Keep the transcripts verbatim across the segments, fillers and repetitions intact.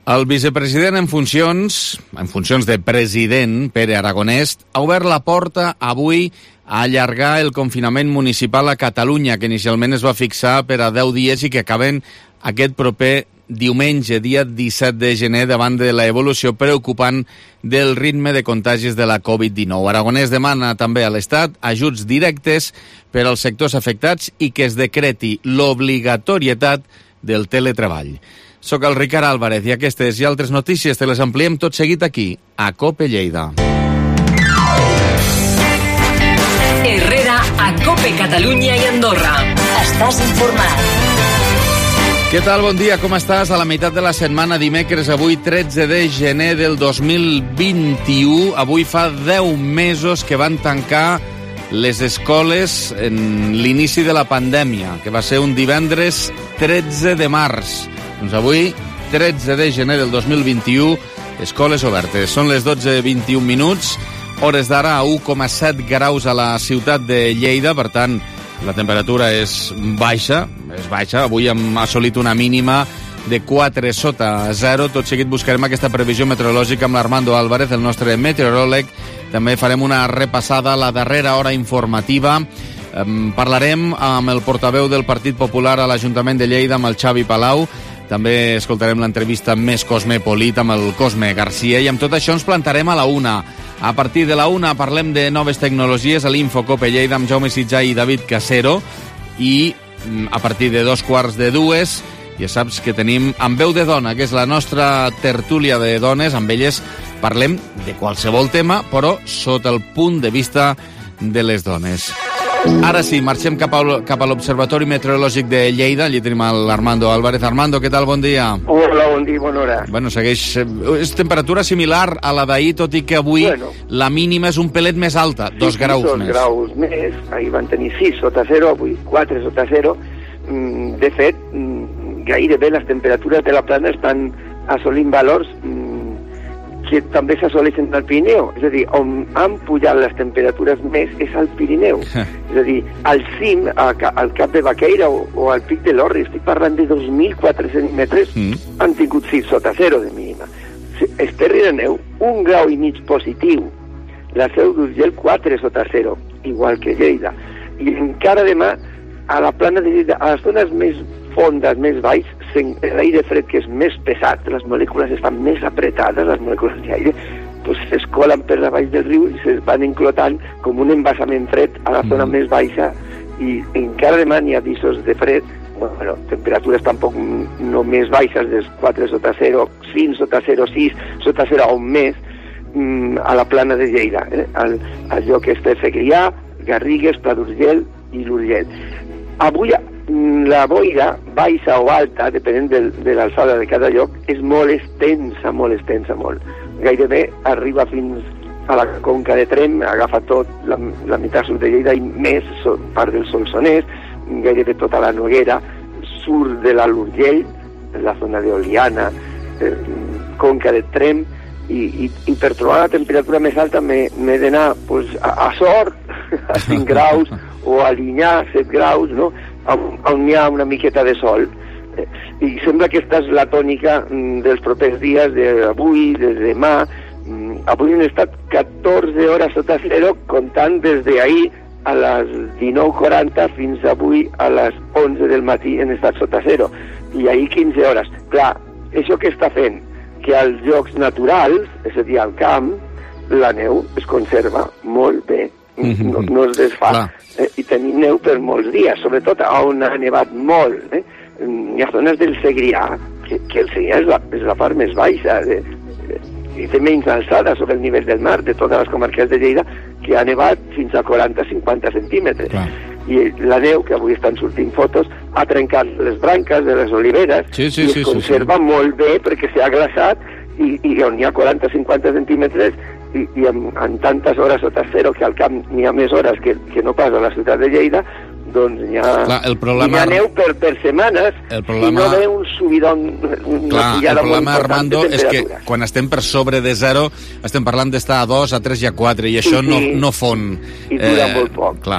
El vicepresident en funcions, en funcions de president, Pere Aragonès, ha obert la porta avui a allargar el confinament municipal a Catalunya, que inicialment es va fixar per a deu dies i que acaben aquest proper diumenge, dia disset de gener, davant de l'evolució preocupant del ritme de contagis de la covid dinou. Aragonès demana també a l'Estat ajuts directes per als sectors afectats i que es decreti l'obligatorietat del teletreball. Soc el Ricard Álvarez i aquestes i altres notícies te les ampliem tot seguit aquí, a COPE Lleida. Herrera, a COPE Catalunya i Andorra. Estàs informat. Què tal? Bon dia, com estàs? A la meitat de la setmana, dimecres, avui tretze de gener del dos mil vint-i-u. Avui fa deu mesos que van tancar les escoles en l'inici de la pandèmia, que va ser un divendres tretze de març. Doncs avui, tretze de gener del dos mil vint-i-u, escoles obertes. Són les dotze vint-i-un minuts, hores d'ara a u coma set graus a la ciutat de Lleida, per tant, la temperatura és baixa, és baixa. Avui hem assolit una mínima de quatre sota zero. Tot seguit buscarem aquesta previsió meteorològica amb l'Armando Álvarez, el nostre meteoròleg. També farem una repassada a la darrera hora informativa. Um, parlarem amb el portaveu del Partit Popular a l'Ajuntament de Lleida, amb el Xavi Palau. També escoltarem l'entrevista més cosmopolit amb el Cosme Garcia i amb tot això ens plantarem a la una. A partir de la una parlem de noves tecnologies a l'Info COPE Lleida amb Jaume Sitjà i David Casero i a partir de dos quarts de dues ja saps que tenim Amb veu de dona, que és la nostra tertúlia de dones. Amb elles parlem de qualsevol tema, però sota el punt de vista de les dones. Ara sí, marxem cap a, cap a l'Observatori Meteorològic de Lleida. Allí tenim l'Armando Álvarez. Armando, què tal? Bon dia. Hola, bon dia, bona hora. Bueno, segueix... És temperatura similar a la d'ahir, tot i que avui bueno, la mínima és un pelet més alta, sí, dos graus dos més. Dos graus més. Ahir van tenir sis sota zero, avui quatre sota zero. De fet, gairebé les temperatures de la plana estan assolint valors que també s'assoleixen al Pirineu. És a dir, on han pujat les temperatures més és al Pirineu. És a dir, al cim, al cap de Baqueira o, o al pic de l'Orri, estic parlant de dos mil quatre-cents metres, mm. han tingut sis sota zero de mínima. Esterri de Neu, un grau i mig positiu. La Seu d'Urgell, quatre sota zero, igual que Lleida. I encara demà, a la plana de Lleida, a les zones més fondes, més baix, l'aire fred que és més pesat, les molècules estan més apretades, les molècules d'aire pues, s'escolen per la baix del riu i es van enclotant com un embassament fred a la zona mm. més baixa i encara demà n'hi ha avisos de fred, bueno, temperatures tampoc no més baixes, des quatre sota zero, cinc sota zero, sis sota zero o més a la plana de Lleida, eh? al, al lloc este Segrià, Garrigues, Pla d'Urgell i l'Urgell. Avui la boira, baixa o alta, depenent de, de l'alçada de cada lloc, és molt extensa, molt extensa, molt. Gairebé arriba fins a la conca de Tremp, agafa tot la, la meitat sud de Lleida i més so, part del Solsonès, gairebé tota la Noguera, surt de la l'Urgell, la zona d'Oliana, eh, conca de Tremp, i, i, i per trobar la temperatura més alta m'he d'anar pues, a, a Sort, a cinc graus, o a Linyà, set graus, no?, on hi ha una miqueta de sol. I sembla que aquesta és la tònica dels propers dies, d'avui, de demà. Avui han estat catorze hores sota zero, comptant des d'ahir a les dinou quaranta fins avui a les onze del matí han estat sota zero. I ahir quinze hores. Clar, això que està fent? Que als llocs naturals, és a dir, al camp, la neu es conserva molt bé. No, no es desfà. Eh, I tenim neu per molts dies, sobretot on ha nevat molt. Eh? Hi ha zones del Segrià, que, que el Segrià és la, és la part més baixa, de, de, i té menys alçada sobre el nivell del mar de totes les comarques de Lleida, que ha nevat fins a quaranta a cinquanta centímetres. Clar. I la neu, que avui estan sortint fotos, ha trencat les branques de les oliveres sí, sí, i es sí, conserva sí, sí. molt bé perquè s'ha glaçat i, i on hi ha quaranta a cinquanta centímetres i, i amb, amb tantes hores sota zero que al camp n'hi ha més hores que, que no pas a la ciutat de Lleida, doncs hi ha, clar, el problema... hi ha neu per, per setmanes el problema... i no ve un subidon, una clar, pujada el problema, molt important Armando, de és que quan estem per sobre de zero estem parlant d'estar a dos, a tres i a quatre i això sí, sí. No, no fon. I dura eh, molt poc. Clar. Sí, sí.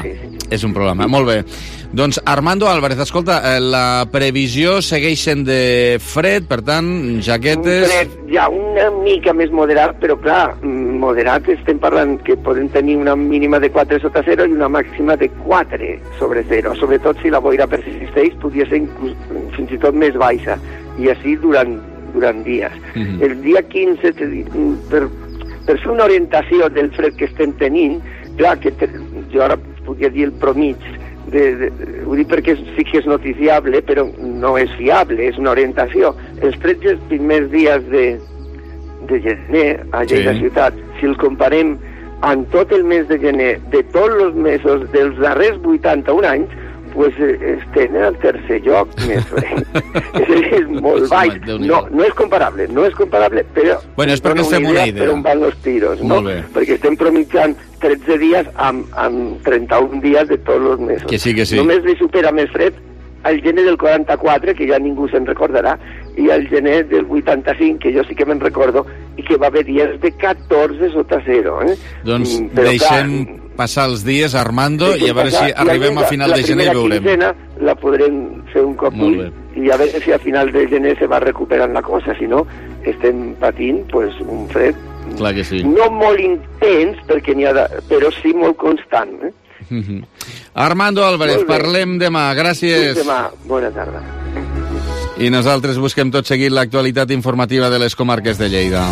és un problema. Molt bé. Doncs Armando Álvarez, escolta, la previsió segueix sent de fred, per tant, jaquetes... Un fred ja una mica més moderat, però clar, moderat estem parlant que podem tenir una mínima de quatre sota zero i una màxima de quatre sobre zero. Sobretot si la boira persisteix, podria ser inclús, fins i tot més baixa, i així durant, durant dies. Mm-hmm. El dia quinze, per, per fer una orientació del fred que estem tenint, clar, que te, jo ara podria dir el promig, de, de, ho dic perquè sí que és noticiable, però no és fiable, és una orientació. Els tretze primers dies de, de gener a Lleida sí. ciutat, si el comparem amb tot el mes de gener de tots els mesos dels darrers vuitanta-un anys, pues estem al tercer lloc més fred. És molt baix. No, no és comparable, no és comparable, però... Bueno, és perquè estem una idea. Per on van els tiros, no? Perquè estem promitjant tretze dies amb, amb trenta-un dies de tots els mesos. Que sí, que sí. Només li supera més fred el gener del quaranta-quatre, que ja ningú se'n recordarà, i el gener del vuitanta-cinc, que jo sí que me'n recordo, i que va haver dies de catorze sota zero. Eh? Doncs però, deixem clar, passar els dies, Armando, i a veure si arribem a final de gener i veurem. La primera quincena la podrem fer un cop ull, i a veure si a final de gener se va recuperant la cosa, si no estem patint pues, un fred clar que sí. no molt intens, perquè n'hi ha de, però sí molt constant. Eh? Mm-hmm. Armando Álvarez, parlem demà. Gràcies. Fins demà. Bona tarda. I nosaltres busquem tot seguit l'actualitat informativa de les comarques de Lleida.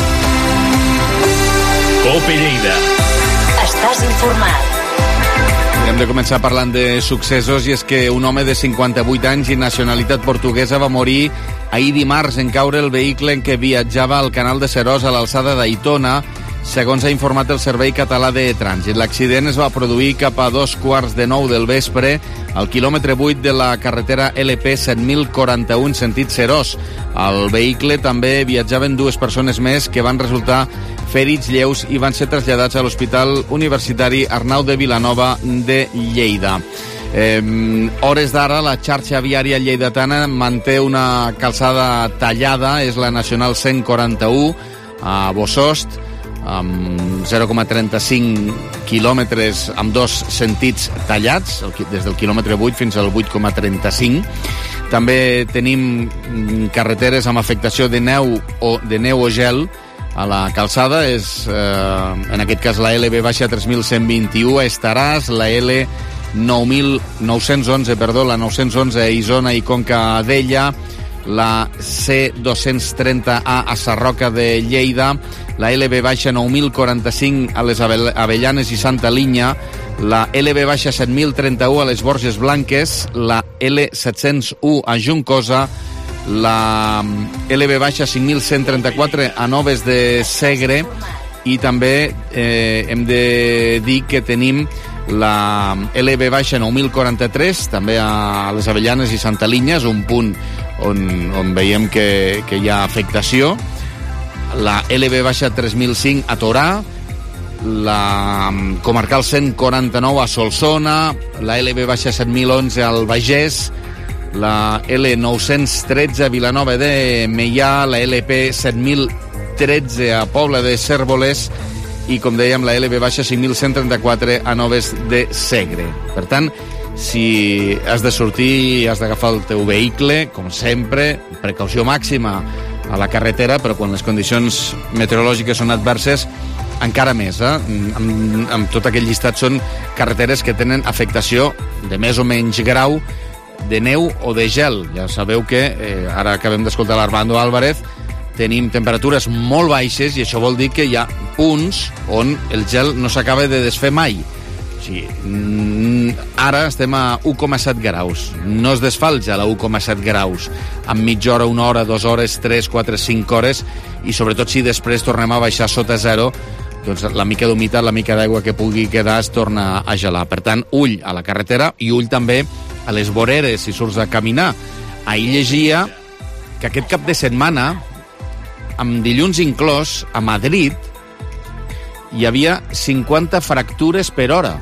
Cope Lleida. Estàs informat. Hem de començar parlant de successos, i és que un home de cinquanta-vuit anys i nacionalitat portuguesa va morir ahir dimarts en caure el vehicle en què viatjava al canal de Seròs a l'alçada d'Aitona, segons ha informat el Servei Català de Trànsit. L'accident es va produir cap a dos quarts de nou del vespre al quilòmetre vuit de la carretera L P set mil quaranta-u sentit Seròs. Al vehicle també viatjaven dues persones més que van resultar ferits lleus i van ser traslladats a l'Hospital Universitari Arnau de Vilanova de Lleida. Eh, hores d'ara, la xarxa viària lleidatana manté una calçada tallada, és la Nacional cent quaranta-u a Bosost, amb zero coma trenta-cinc quilòmetres amb dos sentits tallats, des del quilòmetre vuit fins al vuit coma trenta-cinc. També tenim carreteres amb afectació de neu o, de neu o gel a la calçada, és eh, en aquest cas la L B baixa tres mil cent vint-i-u a Estaràs, la L nou mil nou-cents onze, perdó, la nou-cents onze a Isona i Conca d'Ella, la C dos-cents trenta A a Sarroca de Lleida, la L B baixa nou mil quaranta-cinc a les Avellanes i Santa Linya, la L B baixa set mil trenta-u a les Borges Blanques, la L set-cents u a Juncosa, la L B baixa cinc mil cent trenta-quatre a Noves de Segre, i també eh, hem de dir que tenim la L B baixa nou mil quaranta-tres també a les Avellanes i Santa Linya, és un punt on, on veiem que, que hi ha afectació, la L B baixa tres mil cinc a Torà, la comarcal cent quaranta-nou a Solsona, la L B baixa set mil onze al Bages, la L nou-cents tretze a Vilanova de Meià, la L P set mil tretze a Pobla de Cérvoles i, com dèiem, la L B baixa cinc mil cent trenta-quatre a Noves de Segre. Per tant, si has de sortir i has d'agafar el teu vehicle, com sempre, precaució màxima a la carretera, però quan les condicions meteorològiques són adverses, encara més, eh? Amb, amb tot aquell llistat són carreteres que tenen afectació de més o menys grau de neu o de gel. Ja sabeu que, eh, ara acabem d'escoltar l'Armando Álvarez, tenim temperatures molt baixes i això vol dir que hi ha punts on el gel no s'acaba de desfer mai. O sigui, ara estem a u coma set graus. No es desfà el gel a u coma set graus. En mitja hora, una hora, dues hores, tres, quatre, cinc hores, i sobretot si després tornem a baixar sota zero, doncs la mica d'humitat, la mica d'aigua que pugui quedar es torna a gelar. Per tant, ull a la carretera i ull també a les voreres si surts a caminar. Ahir llegia que aquest cap de setmana, amb dilluns inclòs, a Madrid hi havia cinquanta fractures per hora.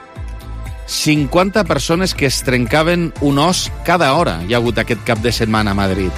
cinquanta persones que es trencaven un os cada hora hi ha hagut aquest cap de setmana a Madrid.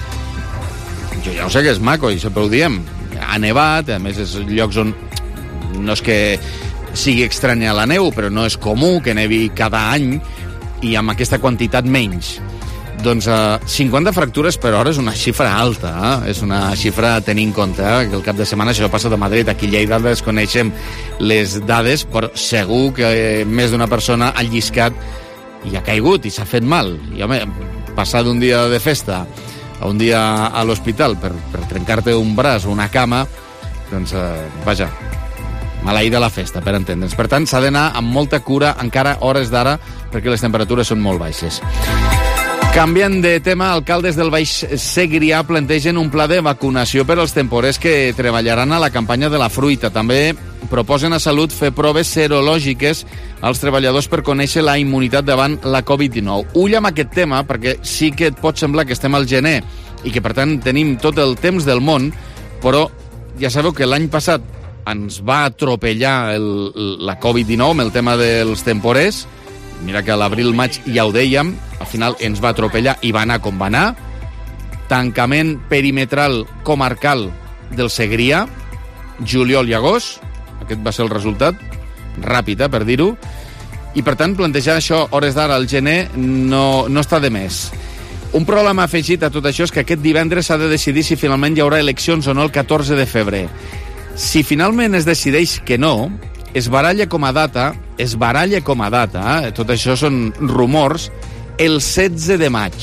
Jo ja ho sé que és maco i sempre ho diem. Ha nevat, a més és llocs on no és que sigui estranya a la neu, però no és comú que nevi cada any i amb aquesta quantitat menys. Doncs eh, cinquanta fractures per hora és una xifra alta, eh? És una xifra a tenir en compte, eh? Que el cap de setmana això passa a Madrid, aquí a Lleida desconeixem les dades, però segur que eh, més d'una persona ha lliscat i ha caigut i s'ha fet mal. I home, passar d'un dia de festa a un dia a l'hospital per, per trencar-te un braç o una cama, doncs, eh, vaja, maleïda la festa, per entendre'ns. Per tant, s'ha d'anar amb molta cura encara hores d'ara, perquè les temperatures són molt baixes. Canviant de tema, alcaldes del Baix Segrià plantegen un pla de vacunació per als temporers que treballaran a la campanya de la fruita. També proposen a Salut fer proves serològiques als treballadors per conèixer la immunitat davant la covid dinou. Ull amb aquest tema, perquè sí que et pot semblar que estem al gener i que, per tant, tenim tot el temps del món, però ja sabeu que l'any passat ens va atropellar el, la covid dinou amb el tema dels temporers. Mira que a l'abril-maig ja ho dèiem, al final ens va atropellar i va anar com va anar. Tancament perimetral comarcal del Segrià, juliol i agost, aquest va ser el resultat, ràpid, eh, per dir-ho, i per tant plantejar això hores d'ara al gener no, no està de més. Un problema afegit a tot això és que aquest divendres s'ha de decidir si finalment hi haurà eleccions o no el catorze de febrer. Si finalment es decideix que no, es baralla com a data, es baralla com a data, eh? Tot això són rumors, el setze de maig.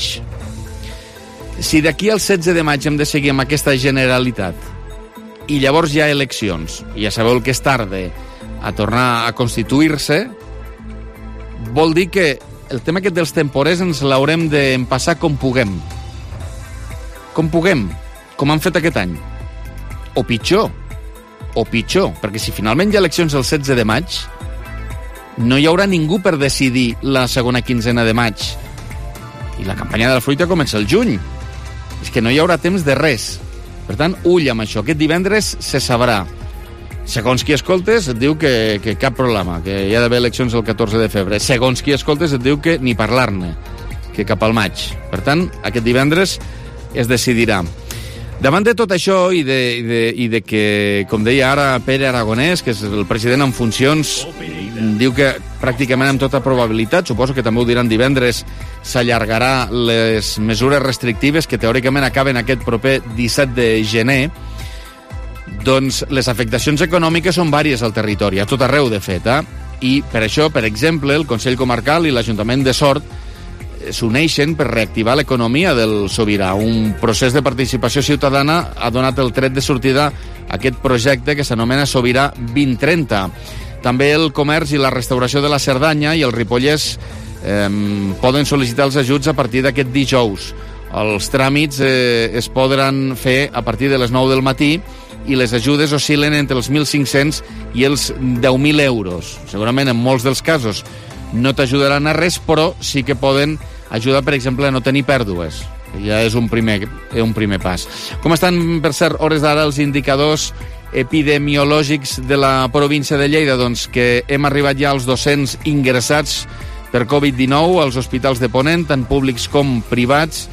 Si d'aquí al setze de maig hem de seguir amb aquesta generalitat i llavors hi ha eleccions, i ja sabeu el que és tarda a tornar a constituir-se, vol dir que el tema aquest dels temporers ens l'haurem d'empassar com puguem. Com puguem, com han fet aquest any. O pitjor, o pitjor, perquè si finalment hi ha eleccions el setze de maig, no hi haurà ningú per decidir la segona quinzena de maig. I la campanya de la fruita comença el juny. És que no hi haurà temps de res. Per tant, ull amb això. Aquest divendres se sabrà. Segons qui escoltes, et diu que, que cap problema, que hi ha d'haver eleccions el catorze de febrer. Segons qui escoltes, et diu que ni parlar-ne, que cap al maig. Per tant, aquest divendres es decidirà. Davant de tot això i de, i de, i de que, com deia ara Pere Aragonès, que és el president en funcions, diu que pràcticament amb tota probabilitat, suposo que també ho diran divendres, s'allargarà les mesures restrictives que teòricament acaben aquest proper disset de gener, doncs les afectacions econòmiques són vàries al territori, a tot arreu, de fet. Eh? I per això, per exemple, el Consell Comarcal i l'Ajuntament de Sort s'uneixen per reactivar l'economia del Sobirà. Un procés de participació ciutadana ha donat el tret de sortida a aquest projecte que s'anomena Sobirà vint trenta. També el comerç i la restauració de la Cerdanya i el Ripollès eh, poden sol·licitar els ajuts a partir d'aquest dijous. Els tràmits eh, es podran fer a partir de les nou del matí i les ajudes oscil·len entre els mil cinc-cents i els deu mil euros. Segurament en molts dels casos no t'ajudaran a res, però sí que poden ajudar, per exemple, a no tenir pèrdues. Ja és un primer, un primer pas. Com estan, per cert, hores d'ara els indicadors epidemiològics de la província de Lleida? Doncs que hem arribat ja als dos-cents ingressats per covid dinou als hospitals de Ponent, tant públics com privats.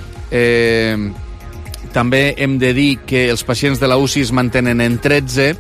Eh, també hem de dir que els pacients de la U C I es mantenen en tretze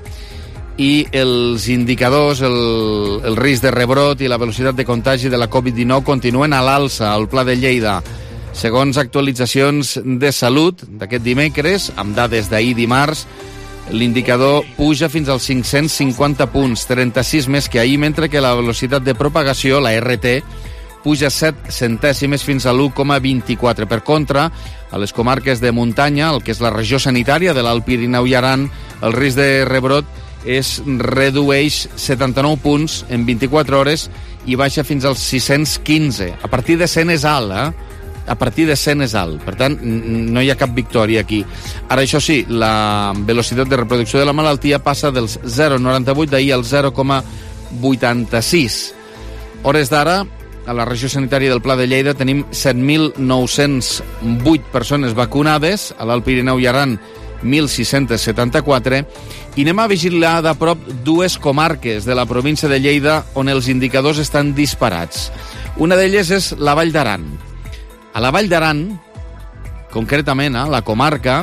i els indicadors, el, el risc de rebrot i la velocitat de contagi de la covid dinou continuen a l'alça al Pla de Lleida. Segons actualitzacions de Salut d'aquest dimecres, amb dades d'ahir dimarts, l'indicador puja fins als cinc-cents cinquanta punts, trenta-sis més que ahir, mentre que la velocitat de propagació, la R T, puja set centèsimes fins a l'u coma vint-i-quatre. Per contra, a les comarques de muntanya, el que és la regió sanitària de l'Alt Pirineu i Aran, el risc de rebrot es redueix setanta-nou punts en vint-i-quatre hores i baixa fins als sis-cents quinze. A partir de cent és alt, eh? A partir de cent és alt. Per tant, no hi ha cap victòria aquí. Ara, això sí, la velocitat de reproducció de la malaltia passa dels zero coma noranta-vuit d'ahir al zero coma vuitanta-sis. Hores d'ara, a la regió sanitària del Pla de Lleida tenim set mil nou-cents vuit persones vacunades, a l'Alt Pirineu i Aran mil sis-cents setanta-quatre, i anem a vigilar de prop dues comarques de la província de Lleida on els indicadors estan disparats. Una d'elles és la Vall d'Aran. A la Vall d'Aran, concretament a la comarca,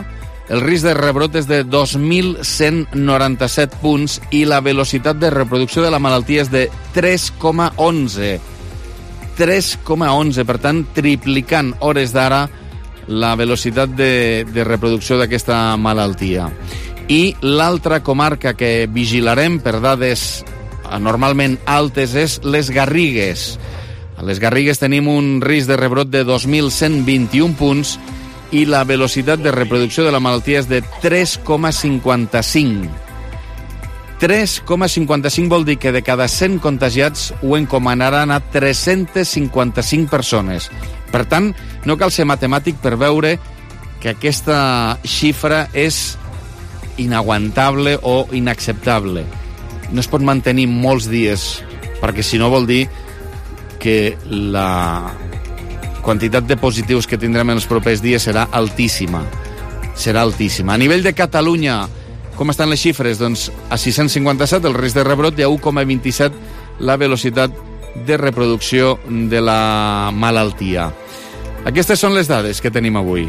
el risc de rebrot és de dos mil cent noranta-set punts i la velocitat de reproducció de la malaltia és de tres coma onze. tres coma onze, per tant, triplicant hores d'ara la velocitat de, de reproducció d'aquesta malaltia. I l'altra comarca que vigilarem per dades normalment altes és les Garrigues. A les Garrigues tenim un risc de rebrot de dos mil cent vint-i-un punts i la velocitat de reproducció de la malaltia és de tres coma cinquanta-cinc. tres coma cinquanta-cinc vol dir que de cada cent contagiats ho encomanaran a tres-centes cinquanta-cinc persones. Per tant, no cal ser matemàtic per veure que aquesta xifra és inaguantable o inacceptable. No es pot mantenir molts dies, perquè si no vol dir que la quantitat de positius que tindrem en els propers dies serà altíssima. Serà altíssima. A nivell de Catalunya, com estan les xifres? Doncs a sis-cents cinquanta-set el risc de rebrot i a u coma vint-i-set la velocitat de reproducció de la malaltia. Aquestes són les dades que tenim avui.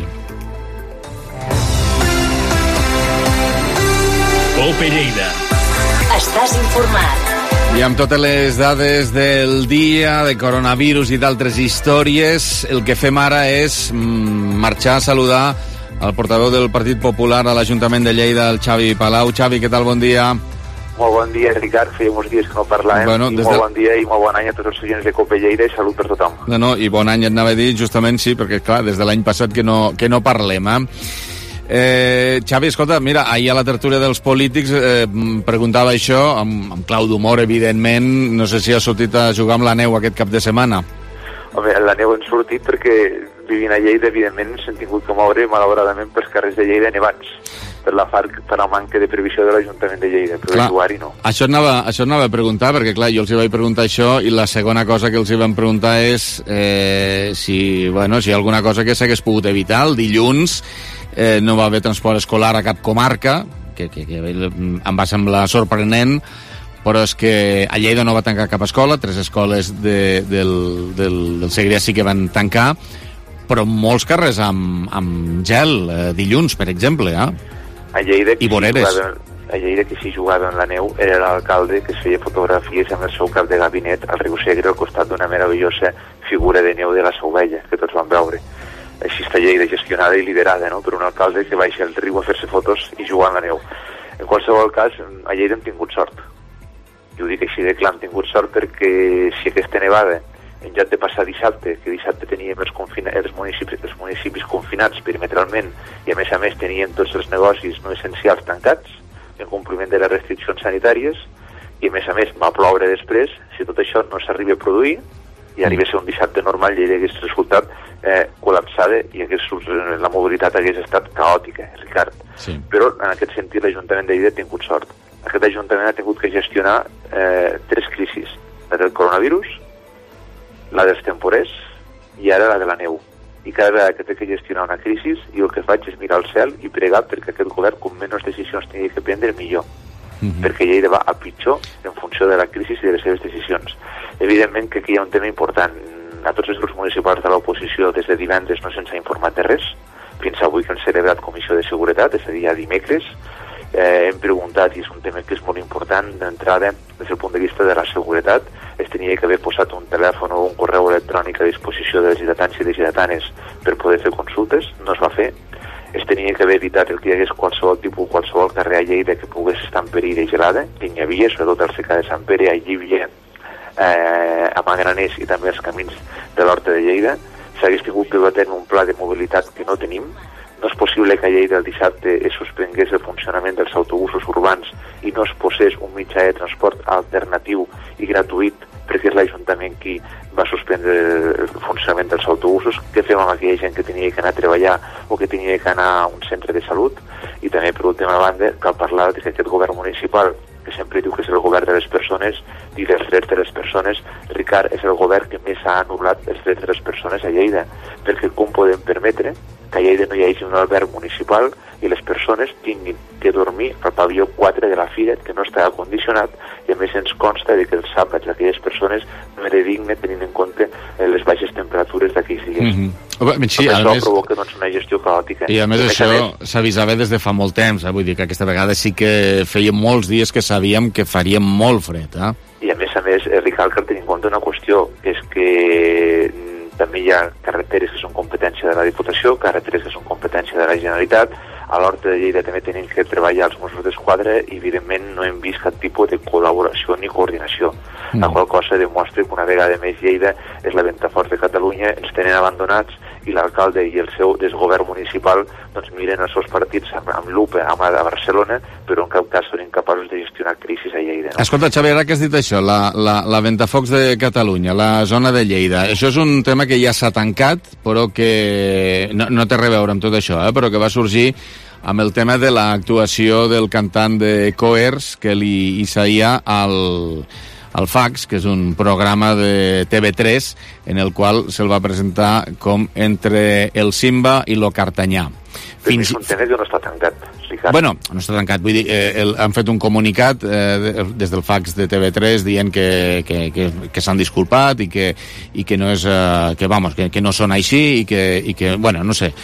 O P Lleida. Estàs informat. I amb totes les dades del dia, de coronavirus i d'altres històries, el que fem ara és marxar a saludar al portaveu del Partit Popular a l'Ajuntament de Lleida, el Xavi Palau. Xavi, què tal? Bon dia. Molt bon dia, Ricard. Feia molts dies que no parlàvem. Bueno, I molt de... bon dia i molt bon any a tots els oients de Copa Lleida i salut per tothom. No, no, i bon any et anava a dir, justament sí, perquè clar, des de l'any passat que no, que no parlem, eh? Eh, Xavi, escolta, mira, ahir a la tertúlia dels polítics eh, preguntava això, amb, amb clau d'humor, evidentment. No sé si ha sortit a jugar amb la neu aquest cap de setmana. Home, la neu hem sortit perquè vivint a Lleida, evidentment, s'han tingut que moure, malauradament, pels carrers de Lleida nevats, per la, far, per la manca de previsió de l'Ajuntament de Lleida, però clar, jugar-hi no. Això anava, això anava a preguntar, perquè clar, jo els hi vaig preguntar això, i la segona cosa que els hi vam preguntar és eh, si, bueno, si hi ha alguna cosa que s'hagués pogut evitar. El dilluns eh, no va haver transport escolar a cap comarca, que, que, que em va semblar sorprenent, però és que a Lleida no va tancar cap escola, tres escoles de, del, del, del Segrià sí que van tancar, però molts carrers amb, amb gel, eh, dilluns, per exemple, eh? A Lleida, i voreres. Si a Lleida que s'hi jugava en la neu era l'alcalde que es feia fotografies amb el seu cap de gabinet al riu Segre al costat d'una meravellosa figura de neu de la Seu Vella, que tots van veure. Així està Lleida gestionada i liderada, no?, per un alcalde que baixa al riu a fer-se fotos i jugar en la neu. En qualsevol cas, a Lleida hem tingut sort. Jo ho dic així de clar, hem tingut sort perquè si aquesta nevada, en lloc de passar dissabte, que dissabte teníem els, confina, els, municipis, els municipis confinats perimetralment i a més a més teníem tots els negocis no essencials tancats en compliment de les restriccions sanitàries i a més a més va ploure després, si tot això no s'arriba a produir i arriba a ser un dissabte normal, Lleida hagués resultat eh, col·lapsada i hagués, la mobilitat hagués estat caòtica, Ricard. Sí. Però en aquest sentit l'Ajuntament de Lleida ha tingut sort. Aquest Ajuntament ha tingut que gestionar eh, tres crisis, la del coronavirus, la dels temporers i ara la de la neu. I cada vegada que té que gestionar una crisi, jo el que faig és mirar al cel i pregar perquè aquest govern, com menys decisions tingui que prendre, millor. Mm-hmm. Perquè Lleida va a pitjor en funció de la crisi i de les seves decisions. Evidentment que aquí hi ha un tema important. A tots els grups municipals de l'oposició des de divendres no se'ns ha informat de res. Fins avui que han celebrat comissió de seguretat, és a dir, ja dimecres, eh, hem preguntat, i és un tema que és molt important d'entrada des del punt de vista de la seguretat, es tenia que haver posat un telèfon o un correu electrònic a disposició dels lleidatans i les lleidatanes per poder fer consultes, no es va fer. Es tenia que haver evitat el que hi hagués qualsevol tipus, qualsevol carrer a Lleida que pogués estar en perill de gelada, que hi havia, sobretot al secà de Sant Pere, a Llívia, eh, a Magraners i també els camins de l'Horta de Lleida. S'hagués tingut que tenir un pla de mobilitat que no tenim. No és possible que a Lleida el dissabte es suspengués el funcionament dels autobusos urbans i no es posés un mitjà de transport alternatiu i gratuït perquè és l'Ajuntament qui va suspendre el funcionament dels autobusos. Què fem amb aquella gent que tenia que anar a treballar o que tenia que anar a un centre de salut? I també, per última banda, cal parlar que aquest govern municipal, que sempre diu que és el govern de les persones i dels drets de les persones, Ricard, és el govern que més ha anul·lat els drets de les persones a Lleida, perquè com podem permetre que a Lleida no hi hagi un alberg municipal i les persones tinguin que dormir al pavelló quatre de la Fira, que no està condicionat, i a més ens consta de que els àpats d'aquelles persones no era digne tenint en compte eh, les baixes temperatures d'aquells dies. Mm-hmm. Sí, això més... provoca doncs, una gestió caòtica. I a més, I això més... s'avisava des de fa molt temps, eh? Vull dir que aquesta vegada sí que feia molts dies que sabíem que faria molt fred. Eh? I a més a més, eh, Ricard, cal tenir en compte una qüestió, que és que també hi ha carreteres que són competència de la Diputació, carreteres que són competència de la Generalitat. A l'Horta de Lleida també tenim que treballar els Mossos d'Esquadra i, evidentment, no hem vist cap tipus de col·laboració ni coordinació. Mm. La qual cosa demostra que una vegada més Lleida és la Ventafort de Catalunya, ens tenen abandonats i l'alcalde i el seu desgovern municipal doncs miren els seus partits amb, amb lupa amb a Barcelona, però en cap cas són incapaços de gestionar crisis a Lleida. No? Escolta, Xavi, ara que has dit això, la, la, la Ventafocs de Catalunya, la zona de Lleida, això és un tema que ja s'ha tancat, però que no, no té res a veure amb tot això, eh? Però que va sorgir amb el tema de l'actuació del cantant de Coers que li saia al, al Fax, que és un programa de T V tres en el qual se'l va presentar com entre el Simba i lo Cartanyà. Fins... És un tema que no està tancat, Ricard. Bueno, no està tancat, vull dir, eh, el, han fet un comunicat eh, des del Fax de T V tres dient que, que, que, que s'han disculpat i que, i que no és, eh, que, vamos, que, que no són així i que, i que, bueno, no sé.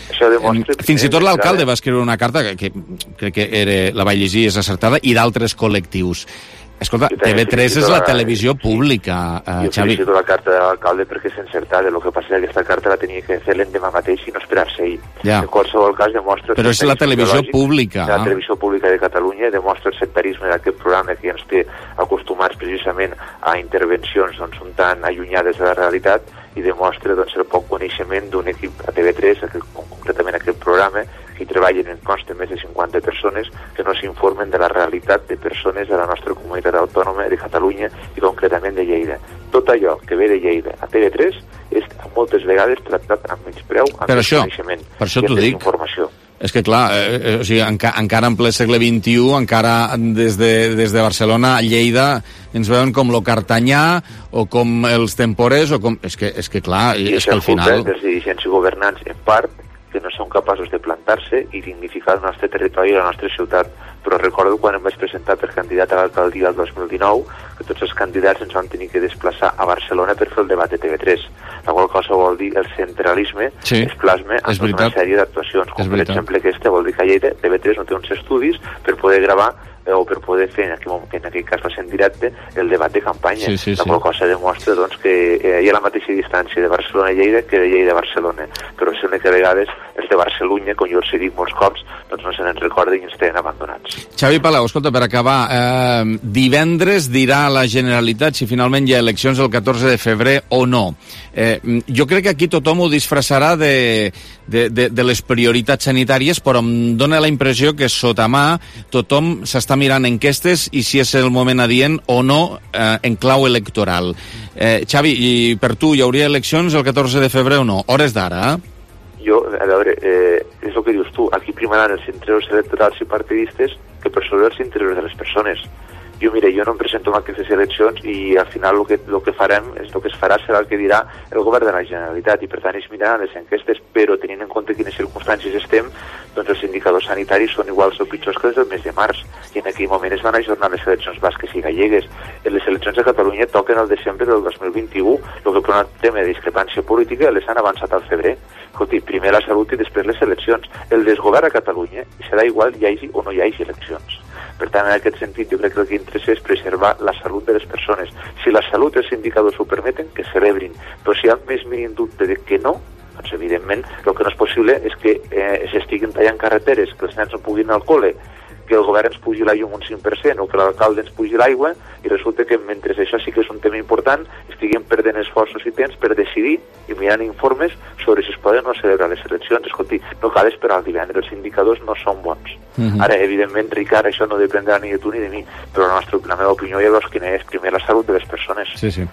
Fins i tot l'alcalde va escriure una carta que, que crec que era, la vaig llegir, és acertada, i d'altres col·lectius. Escolta, T V tres és la televisió pública, sí. uh, Xavi. Jo felicito la carta de l'alcalde perquè és encertada. El que passa és que aquesta carta la tenia que fer l'endemà mateix i no esperar-se ell. Ja. En qualsevol cas demostra... Però és la televisió pública. La televisió pública de Catalunya demostra el sectarisme d'aquest programa que ens té acostumats precisament a intervencions doncs, un tan allunyades de la realitat i demostra doncs, el poc coneixement d'un equip a T V tres, aquest, concretament aquest programa, que hi treballen en consta més de cinquanta persones que no s'informen de la realitat de persones de la nostra comunitat autònoma de Catalunya i concretament de Lleida. Tot allò que ve de Lleida a T V tres és moltes vegades tractat amb menyspreu, amb desconeixement. Per això t'ho dic. Informació. És que, clar, eh, o sigui, enca, encara en ple segle vint-i-u, encara des de, des de Barcelona a Lleida ens veuen com lo Cartanyà o com els temporers, o com... És que, és que clar, I és que al final... dels dirigents i governants, en part, que no són capaços de plantar-se i dignificar el nostre territori i la nostra ciutat. Però recordo quan em vaig presentar per candidat a l'alcaldia el dos mil dinou que tots els candidats ens van tenir que desplaçar a Barcelona per fer el debat de T V tres, la qual cosa vol dir el centralisme sí, es plasma en tota una sèrie d'actuacions, com per exemple aquesta vol dir que a Lleida T V tres no té uns estudis per poder gravar o per poder fer, en aquell, que en aquell cas va ser en directe, el debat de campanya. Sí, sí, la qual sí. cosa demostra doncs, que eh, hi ha la mateixa distància de Barcelona a Lleida que de Lleida a Barcelona. Però sembla que a vegades els de Barcelunya, com jo els he dit molts cops, doncs no se n'en recorden i ens tenen abandonats. Xavi Palau, escolta, per acabar, eh, divendres dirà la Generalitat si finalment hi ha eleccions el catorze de febrer o no. Eh, jo crec que aquí tothom ho disfressarà de, de, de, de les prioritats sanitàries, però em dóna la impressió que sota mà tothom s'està mirant enquestes i si és el moment adient o no eh, en clau electoral. Eh, Xavi, i per tu hi hauria eleccions el catorze de febrer o no? Hores d'ara, eh? Jo, a veure, eh, és el que dius tu, aquí primaran els interessos electorals i partidistes que per sobre els interessos de les persones. Jo, mira, jo no em presento en aquestes eleccions i al final el que, el que farem, és el que es farà serà el que dirà el govern de la Generalitat i per tant es miraran les enquestes, però tenint en compte quines circumstàncies estem, doncs els indicadors sanitaris són iguals o pitjors que els del mes de març i en aquell moment es van ajornar les eleccions basques i gallegues. Les eleccions de Catalunya toquen el desembre del dos mil vint-i-u, el que per un tema de discrepància política les han avançat al febrer. Escolti, primer la salut i després les eleccions. El desgovern a Catalunya serà igual hi hagi o no hi hagi eleccions. Per tant, en aquest sentit, jo crec que el que interessa és preservar la salut de les persones. Si la salut i els indicadors ho permeten, que celebrin. Però si hi ha més mínim dubte de que no, doncs evidentment el que no és possible és que eh, s'estiguin tallant carreteres, que els nens no puguin anar al col·le, que el govern ens pugi la llum un cinc per cent o que l'alcalde ens pugi l'aigua i resulta que mentre això sí que és un tema important estiguem perdent esforços i temps per decidir i mirant informes sobre si es poden o no celebrar les eleccions. Escolti, no cal esperar el divendres, els indicadors no són bons. Uh-huh. Ara, evidentment, Ricard, això no dependrà ni de tu ni de mi, però la nostra la meva opinió ja veus quina és primer la salut de les persones. Sí, sí.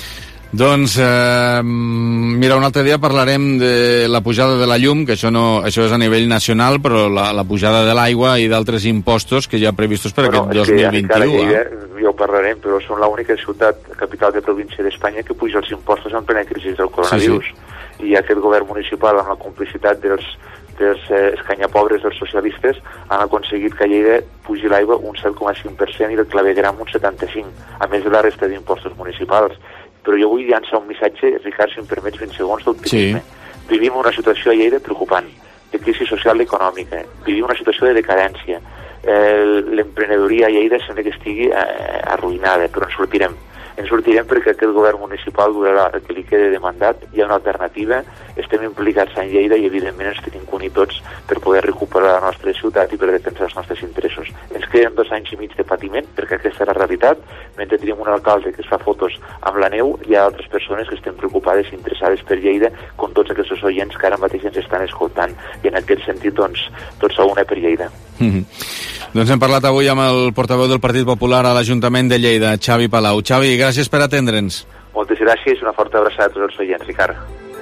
Doncs, eh, mira, un altre dia parlarem de la pujada de la llum, que això no, això és a nivell nacional, però la, la pujada de l'aigua i d'altres impostos que ja previstos per bueno, aquest dos mil vint-i-u. Lliga, eh? Ja ho parlarem, però som l'única ciutat, capital de província d'Espanya, que puja els impostos en plena crisi del coronavirus. Sí, sí. i aquest govern municipal, amb la complicitat dels, dels eh, escanyapobres dels socialistes, han aconseguit que a Lleida pugi l'aigua un set coma cinc per cent i el clavegueram un setanta cinc per cent, a més de la resta d'impostos municipals. Però jo vull llançar un missatge, Ricard, si em permets vint segons d'optimisme. Sí. Vivim una situació a Lleida preocupant, de crisi social i econòmica, vivim una situació de decadència. Eh, l'emprenedoria a Lleida sembla que estigui eh, arruïnada, però en sortirem. En sortirem perquè aquest govern municipal durarà el que li quede de mandat, hi ha una alternativa, estem implicats en Lleida i evidentment ens tenim que unir tots per poder recuperar la nostra ciutat i per defensar els nostres interessos. Ens queden dos anys i mig de patiment, perquè aquesta és la realitat. Mentre tenim un alcalde que es fa fotos amb la neu, hi ha altres persones que estem preocupades i interessades per Lleida, com tots aquests oients que ara mateix ens estan escoltant. I en aquest sentit, doncs, tots a una per Lleida. Mm-hmm. Doncs hem parlat avui amb el portaveu del Partit Popular a l'Ajuntament de Lleida, Xavi Palau. Xavi, gràcies per atendre'ns. Moltes gràcies i una forta abraçada a tots els oients, Ricard.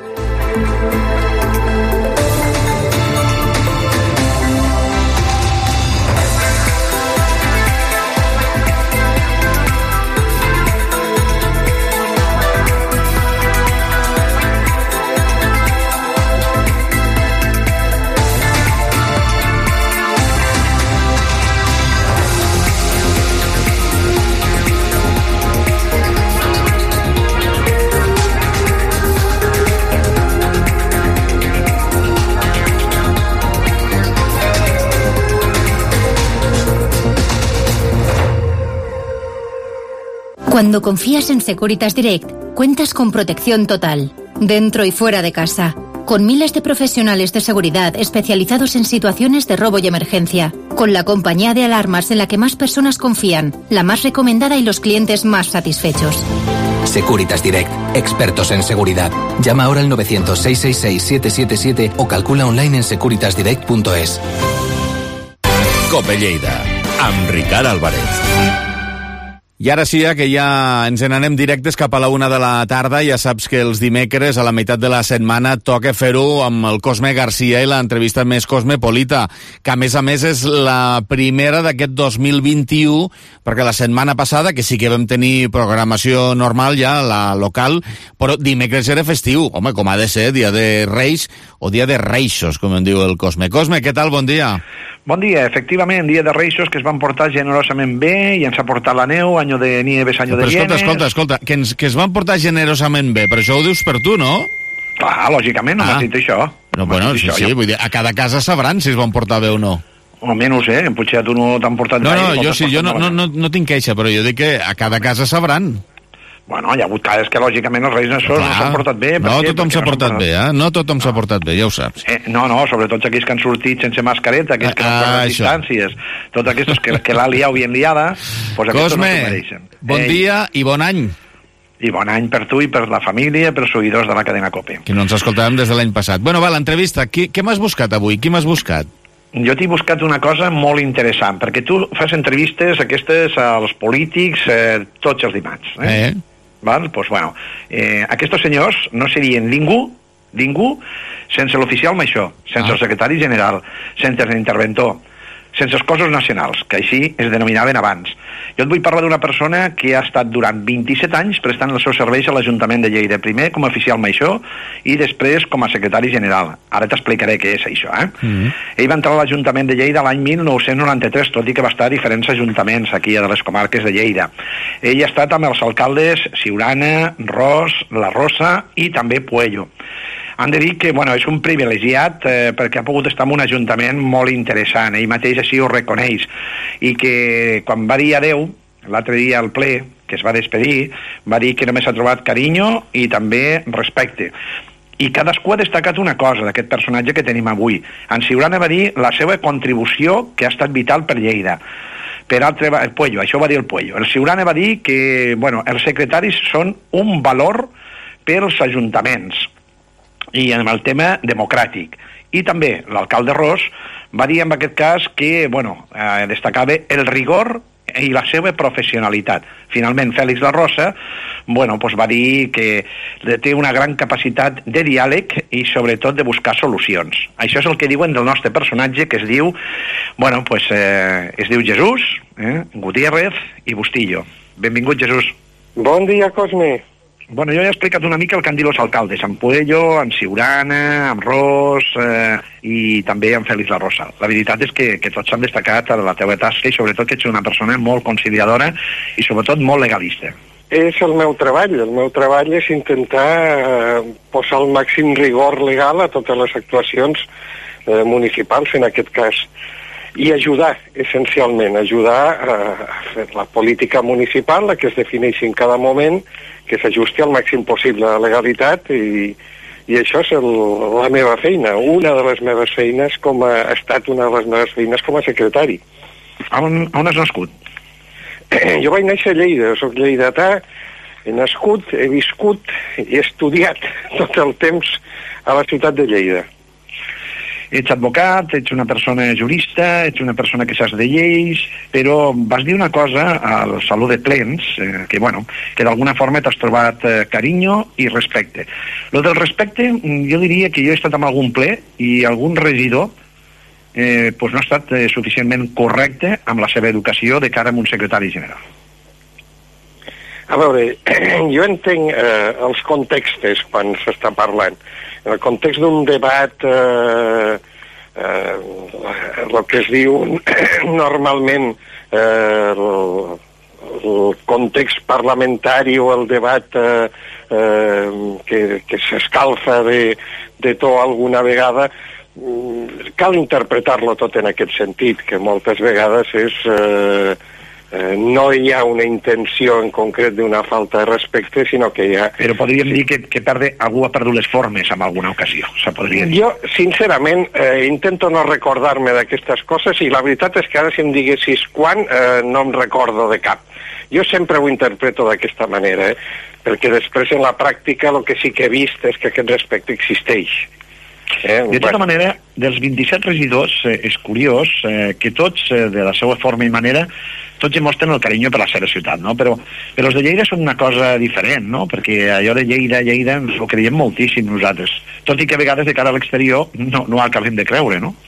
Cuando confías en Securitas Direct, cuentas con protección total, dentro y fuera de casa, con miles de profesionales de seguridad especializados en situaciones de robo y emergencia, con la compañía de alarmas en la que más personas confían, la más recomendada y los clientes más satisfechos. Securitas Direct, expertos en seguridad. Llama ahora al novecientos, seiscientos sesenta y seis, siete siete siete o calcula online en securitas direct punto es. Cope Lleida, amb Ricard Álvarez. I ara sí, que ja ens n'anem directes cap a la una de la tarda. Ja saps que els dimecres, a la meitat de la setmana, toca fer-ho amb el Cosme Garcia i l'entrevista més cosmopolita, que a més a més és la primera d'aquest dos mil vint-i-u, perquè la setmana passada, que sí que vam tenir programació normal ja, la local, però dimecres era festiu. Home, com ha de ser, dia de Reis o dia de Reixos, com en diu el Cosme. Cosme, què tal? Bon dia. Bon dia, efectivament, dia de Reixos que es van portar generosament bé i ens ha portat la neu, any de nieves, any de llenes... Escolta, escolta, escolta, que, ens, que es van portar generosament bé, però això ho dius per tu, no? Clar, lògicament, no ah. m'has dit això. No, bueno, sí, això, sí, jo... vull dir, a cada casa sabran si es van portar bé o no. Home, no ho sé, potser a tu no t'han portat no, bé. No, jo sí, jo no, no, no, no tinc queixa, però jo dic que a cada casa sabran. Bueno, hi ha hagut cases que, lògicament, els Reis no s'han portat bé. No tothom s'ha portat bé, eh? No tothom s'ha portat bé, ja ho saps. Eh, no, no, sobretot aquells que han sortit sense mascareta, aquells que no han les distàncies, tots aquests que, que l'ha liat bien liada, doncs aquests no s'ho mereixen. Bon Ei. dia i bon any. I bon any per tu i per la família, per els seguidors de la cadena COPE. Que no ens escoltàvem des de l'any passat. Bueno, va, l'entrevista, què, què m'has buscat avui? Qui m'has buscat? Jo t'he buscat una cosa molt interessant, perquè tu fas entrevistes aquestes als polítics eh, tots els dimarts. Eh? eh? Val? Pues, bueno, eh, aquests senyors no serien ningú, ningú, sense l'oficial Maixó, sense ah. el secretari general, sense l'interventor, sense els cossos nacionals, que així es denominaven abans. Jo et vull parlar d'una persona que ha estat durant vint-i-set anys prestant els seus serveis a l'Ajuntament de Lleida, primer com a oficial Maixó i després com a secretari general. Ara t'explicaré què és això, eh? Mm-hmm. Ell va entrar a l'Ajuntament de Lleida l'any mil nou-cents noranta-tres, tot i que va estar a diferents ajuntaments aquí a les comarques de Lleida. Ell ha estat amb els alcaldes Siurana, Ros, La Rosa i també Puello. Han de dir que, bueno, és un privilegiat eh, perquè ha pogut estar en un ajuntament molt interessant, ell mateix així ho reconeix, i que quan va dir adeu, l'altre dia al ple, que es va despedir, va dir que només ha trobat carinyo i també respecte. I cadascú ha destacat una cosa d'aquest personatge que tenim avui. En Siurana va dir la seva contribució que ha estat vital per Lleida. Per altre, el Puello, això va dir el Puello. El Siurana va dir que, bueno, els secretaris són un valor pels ajuntaments i en el tema democràtic. I també l'alcalde Ros va dir en aquest cas que, bueno, eh, destacava el rigor i la seva professionalitat. Finalment, Fèlix La Rosa, bueno, pues va dir que té una gran capacitat de diàleg i sobretot de buscar solucions. Això és el que diuen del nostre personatge, que es diu, bueno, pues eh, es diu Jesús, eh, Gutiérrez i Bustillo. Benvingut, Jesús. Bon dia, Cosme. Bueno, jo ja he explicat una mica el que han dit els alcaldes, amb Puello, amb Siurana, amb Ros eh, i també amb Félix La Rosa. La veritat és que, que tots s'han destacat a la teva tasca i sobretot que ets una persona molt conciliadora i sobretot molt legalista. És el meu treball. El meu treball és intentar eh, posar el màxim rigor legal a totes les actuacions eh, municipals, en aquest cas. I ajudar, essencialment, ajudar a fer la política municipal, la que es defineixi en cada moment, que s'ajusti al màxim possible a la legalitat i, i això és el, la meva feina, una de les meves feines com a, ha estat una de les meves feines com a secretari. On, on has nascut? Jo vaig néixer a Lleida, soc lleidatà, he nascut, he viscut i he estudiat tot el temps a la ciutat de Lleida. Ets advocat, ets una persona jurista, ets una persona que saps de lleis, però vas dir una cosa al Saló de Plens, eh, que, bueno, que d'alguna forma t'has trobat eh, carinyo i respecte. Lo del respecte, jo diria que jo he estat amb algun ple i algun regidor eh, pues no ha estat eh, suficientment correcte amb la seva educació de cara a un secretari general. A veure, jo entenc eh, els contextes quan s'està parlant. En el context d'un debat, eh, eh, el que es diu normalment eh, el, el context parlamentari o el debat eh, eh, que, que s'escalfa de, de to alguna vegada, cal interpretar-lo tot en aquest sentit, que moltes vegades és... Eh, Eh, no hi ha una intenció en concret d'una falta de respecte, sinó que hi ha... Però podríem dir que, que perde, algú ha perdut les formes en alguna ocasió, se podria dir. Jo, sincerament, eh, intento no recordar-me d'aquestes coses i la veritat és que ara si em diguessis quan, eh, no em recordo de cap. Jo sempre ho interpreto d'aquesta manera, eh, perquè després en la pràctica el que sí que he vist és que aquest respecte existeix. Eh? De tota bueno. manera, dels vint-i-set regidors, eh, és curiós eh, que tots, eh, de la seva forma i manera, tots hi mostren el carinyo per la seva ciutat, no? Però, però els de Lleida són una cosa diferent, no? Perquè allò de Lleida, Lleida, ens ho creiem moltíssim nosaltres. Tot i que a vegades de cara a l'exterior no, no acabem de creure, no?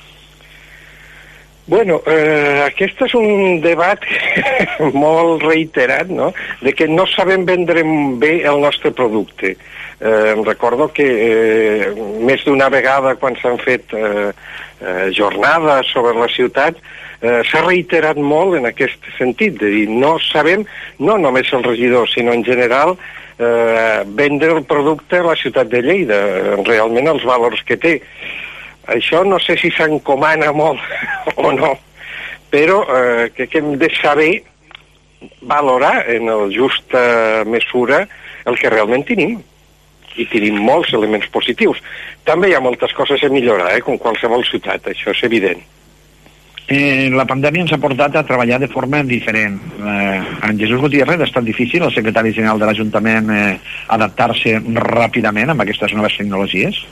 Bueno, eh, aquest és un debat molt reiterat, no? De que no sabem vendre bé el nostre producte. Eh, em recordo que eh, més d'una vegada quan s'han fet eh, eh, jornades sobre la ciutat eh, s'ha reiterat molt en aquest sentit, de dir, no sabem, no només el regidor, sinó en general, eh, vendre el producte a la ciutat de Lleida, realment els valors que té. Això no sé si s'encomana molt o no, però eh, que, que hem de saber valorar en el justa mesura el que realment tenim. I tenim molts elements positius. També hi ha moltes coses a millorar, eh, com qualsevol ciutat, això és evident. Eh, la pandèmia ens ha portat a treballar de forma diferent. Eh, en Jesús Gutiérrez ha estat difícil, el secretari general de l'Ajuntament, eh, adaptar-se ràpidament amb aquestes noves tecnologies?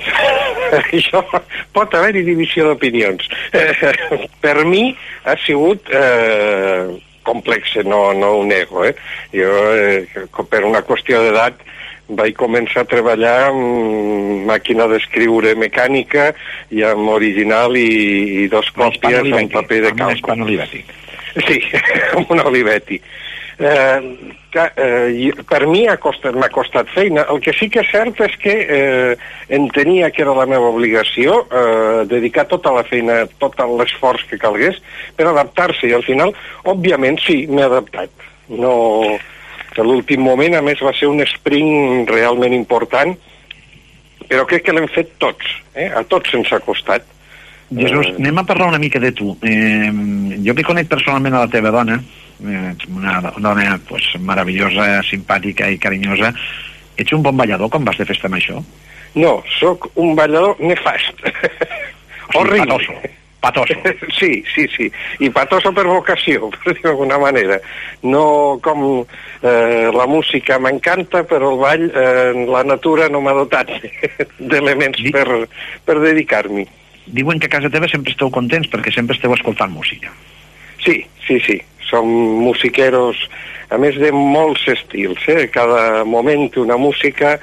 Això pot haver-hi divisió d'opinions. Eh, per mi ha sigut eh, complex, no, no ho nego. Eh? Jo, eh, per una qüestió d'edat, vaig començar a treballar amb màquina d'escriure mecànica i amb original i, i dos còpies en paper de càlcul. Amb un Hispano-Olivetti. Sí, amb un Olivetti. Eh, que, eh, per mi m'ha costat, costat feina. El que sí que és cert és que eh, entenia que era la meva obligació eh, dedicar tota la feina, tot l'esforç que calgués per adaptar-se, i al final, òbviament, sí, m'he adaptat. No... L'últim moment, a més, va ser un sprint realment important, però crec que l'hem fet tots, eh? A tots ens ha costat. Jesús, eh... anem a parlar una mica de tu. Eh, jo que conec personalment a la teva dona, eh, una dona pues, meravellosa, simpàtica i carinyosa, ets un bon ballador quan vas de festa amb això? No, sóc un ballador nefast. O sigui, horrible. Patoso. Patoso. Sí, sí, sí. I patoso per vocació, per dir d'alguna manera. No com eh, la música m'encanta, però el ball, eh, la natura no m'ha dotat d'elements Di... per, per dedicar-m'hi. Diuen que a casa teva sempre esteu contents perquè sempre esteu escoltant música. Sí, sí, sí. Som musiqueros, a més de molts estils, eh? Cada moment una música,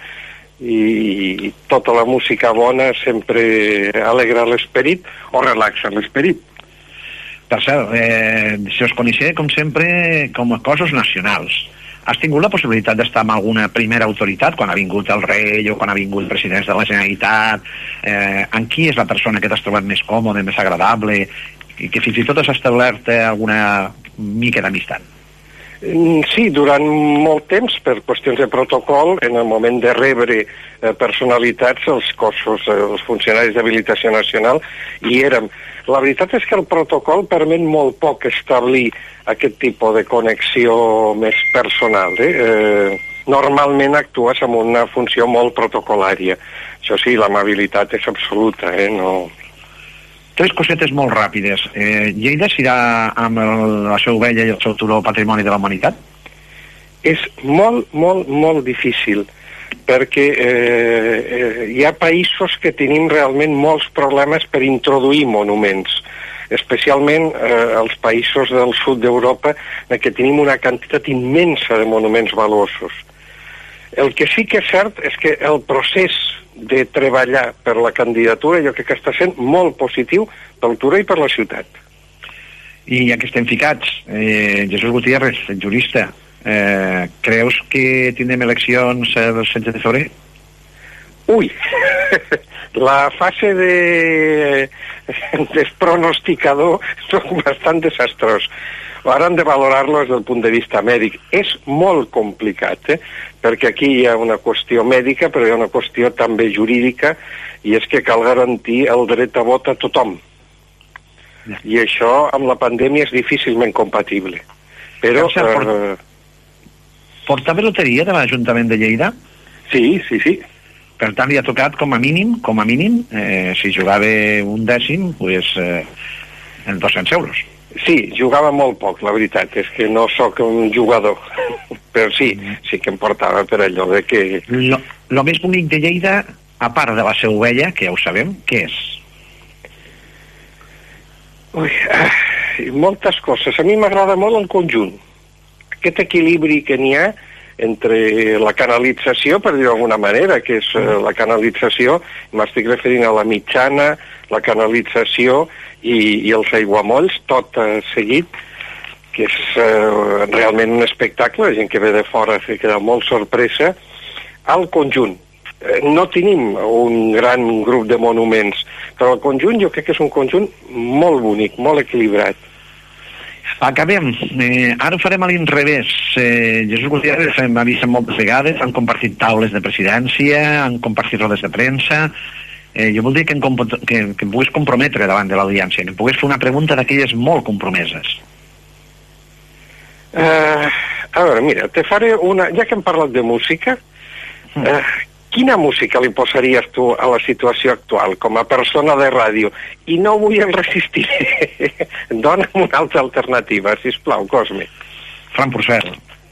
i tota la música bona sempre alegra l'esperit o relaxa l'esperit. Per cert, eh, se us coneixia, com sempre, com a cossos nacionals. Has tingut la possibilitat d'estar amb alguna primera autoritat, quan ha vingut el rei o quan ha vingut presidents de la Generalitat? Eh, en qui és la persona que t'has trobat més còmode, més agradable, i que fins i tot has establert alguna mica d'amistat? Sí, durant molt temps, per qüestions de protocol, en el moment de rebre eh, personalitats, els cossos, eh, els funcionaris d'habilitació nacional, hi érem. La veritat és que el protocol permet molt poc establir aquest tipus de connexió més personal. Eh? Eh, normalment actues amb una funció molt protocolària. Això sí, l'amabilitat és absoluta, eh? No... Tres cosetes molt ràpides. Eh, Lleida serà amb el, la seu vella i el seu turó Patrimoni de la Humanitat? És molt, molt, molt difícil, perquè eh, eh, hi ha països que tenim realment molts problemes per introduir monuments, especialment eh, els països del sud d'Europa, en què tenim una quantitat immensa de monuments valuosos. El que sí que és cert és que el procés de treballar per la candidatura jo crec que està sent molt positiu pel Turó i per la ciutat. I ja que estem ficats, eh, Jesús Gutiérrez, jurista, eh, creus que tindrem eleccions el setze de febrer? Ui, la fase de despronosticador és bastant desastrós. Ara hem de valorar-lo des del punt de vista mèdic. És molt complicat, eh? Perquè aquí hi ha una qüestió mèdica, però hi ha una qüestió també jurídica, i és que cal garantir el dret a vot a tothom. I això amb la pandèmia és difícilment compatible. Però... Eh... Portava loteria de l'Ajuntament de Lleida? Sí, sí, sí. Per tant, li ha tocat com a mínim, com a mínim, eh, si jugava un dècim, pues, eh, en dos-cents euros. Sí, jugava molt poc, la veritat, és que no sóc un jugador, però sí, sí que em portava per allò de que... Lo, lo més bonic de Lleida, a part de la seu vella, que ja ho sabem, què és? Ui, ah, moltes coses. A mi m'agrada molt el conjunt. Aquest equilibri que n'hi ha entre la canalització, per dir-ho d'alguna manera, que és uh, la canalització, m'estic referint a la mitjana, la canalització i, i els aiguamolls, tot uh, seguit, que és uh, realment un espectacle, la gent que ve de fora se queda molt sorpresa, al conjunt. Uh, no tenim un gran grup de monuments, però el conjunt jo crec que és un conjunt molt bonic, molt equilibrat. Acabem. Eh, ara ho farem a l'inrevés. Eh, Jesús Gutiérrez m'ha vist moltes vegades, han compartit taules de presidència, han compartit rodes de premsa. Eh, jo voldria que em, que, que em pogués comprometre davant de l'audiència, que em pogués fer una pregunta d'aquelles molt compromeses. Uh, a veure, mira, te faré una... Ja que hem parlat de música, uh, quina música li posaries tu a la situació actual, com a persona de ràdio? I no vull el resistir. Dóna'm una altra alternativa, sisplau, Cosme. Fran Porcel.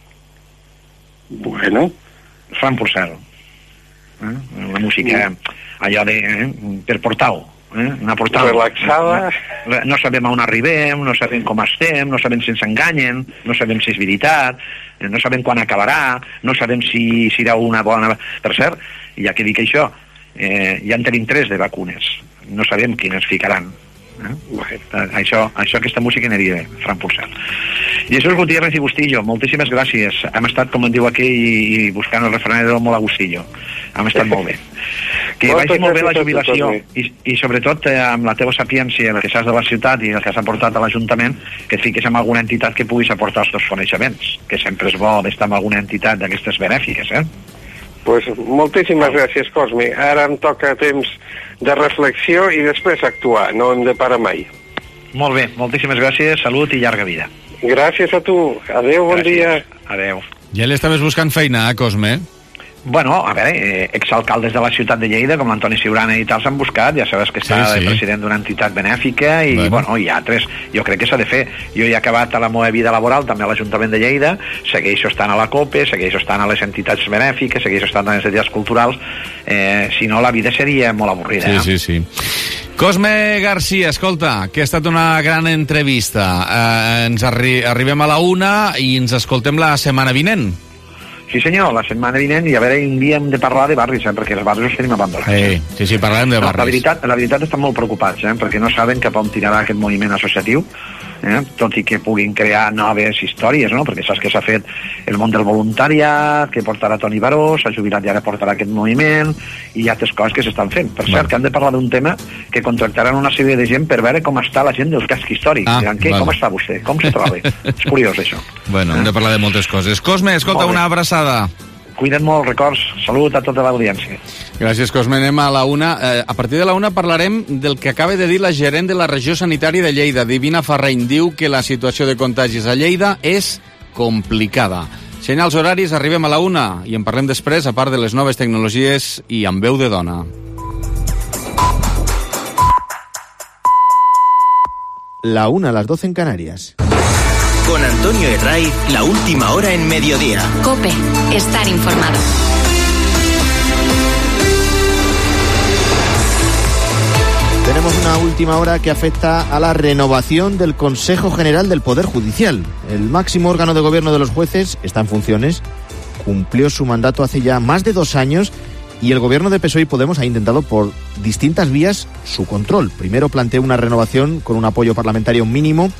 Bueno. Fran Porcel. Eh? La música, allò de... Eh? Per portal. Eh? Una portal. Relaxada. No sabem on arribem, no sabem com estem, no sabem si ens enganyen, no sabem si és veritat, no sabem quan acabarà, no sabem si serà una bona... Per cert, ja que dic això, eh, ja en tenim tres de vacunes, no sabem quines ficaran. Eh? Bueno. Això, això, aquesta música aniria bé, Fran Porcel. Jesús Gutiérrez i Bustillo, moltíssimes gràcies. Hem estat, com en diu aquí, i, i buscant el refranero molt a gustillo. Hem estat molt bé. Que vagi molt bé la jubilació i, i sobretot eh, amb la teva sapiència, el que saps de la ciutat i el que s'ha portat a l'Ajuntament, que et fiques amb alguna entitat que puguis aportar els teus coneixements, que sempre és bo d'estar amb alguna entitat d'aquestes benèfiques, eh? Pues moltíssimes gràcies, Cosme. Ara em toca temps de reflexió i després actuar, no hem de parar mai. Molt bé, moltíssimes gràcies, salut i llarga vida. Gràcies a tu. Adéu, bon gràcies. Dia. Adéu. Ja l'estaves buscant feina, eh, Cosme? Bueno, a veure, eh, exalcaldes de la ciutat de Lleida, com l'Antoni Ciurana i tal, s'han buscat, ja sabes que està sí, sí. de president d'una entitat benèfica, i bueno. bueno, hi ha altres, jo crec que s'ha de fer. Jo he acabat a la meva vida laboral també a l'Ajuntament de Lleida, segueixo estant a la COPE, segueixo estant a les entitats benèfiques, segueixo estant a les entitats culturals, eh, si no la vida seria molt avorrida. Sí, eh? sí, sí. Cosme Garcia, escolta, que ha estat una gran entrevista. Eh, ens arri arribem a la una i ens escoltem la setmana vinent. Sí senyor, la setmana vinent, i a veure, un dia hem de parlar de barris, eh, perquè els barris els tenim abandonats. Eh, sí, sí, parlem de barris. No, la veritat, la veritat estan molt preocupats, eh, perquè no saben cap on tirarà aquest moviment associatiu, eh? tot i que puguin crear noves històries, no? Perquè saps que s'ha fet el món del voluntariat, que portarà Toni Baró, s'ha jubilat i ara portarà aquest moviment, i hi ha altres coses que s'estan fent. Per cert, que han de parlar d'un tema que contractaran una sèrie de gent per veure com està la gent del casc històric. Ah, diran, què? Vale. Com està vostè? Com se troba? És curiós, això. Bueno, hem de parlar de moltes coses. Cosme, escolta, una abraçada. Cuida't molt, records. Salut a tota l'audiència. Gràcies, Cosme. Anem a la una. Eh, a partir de la una parlarem del que acaba de dir la gerent de la regió sanitària de Lleida, Divina Farreny. Diu que la situació de contagis a Lleida és complicada. Senyals horaris, arribem a la una i en parlem després, a part de les noves tecnologies i amb veu de dona. La una a las doce en Canarias. Con Antonio Herraiz, la última hora en mediodía. COPE, estar informado. Tenemos una última hora que afecta a la renovación del Consejo General del Poder Judicial. El máximo órgano de gobierno de los jueces está en funciones, cumplió su mandato hace ya más de dos años y el gobierno de P S O E y Podemos ha intentado por distintas vías su control. Primero planteó una renovación con un apoyo parlamentario mínimo,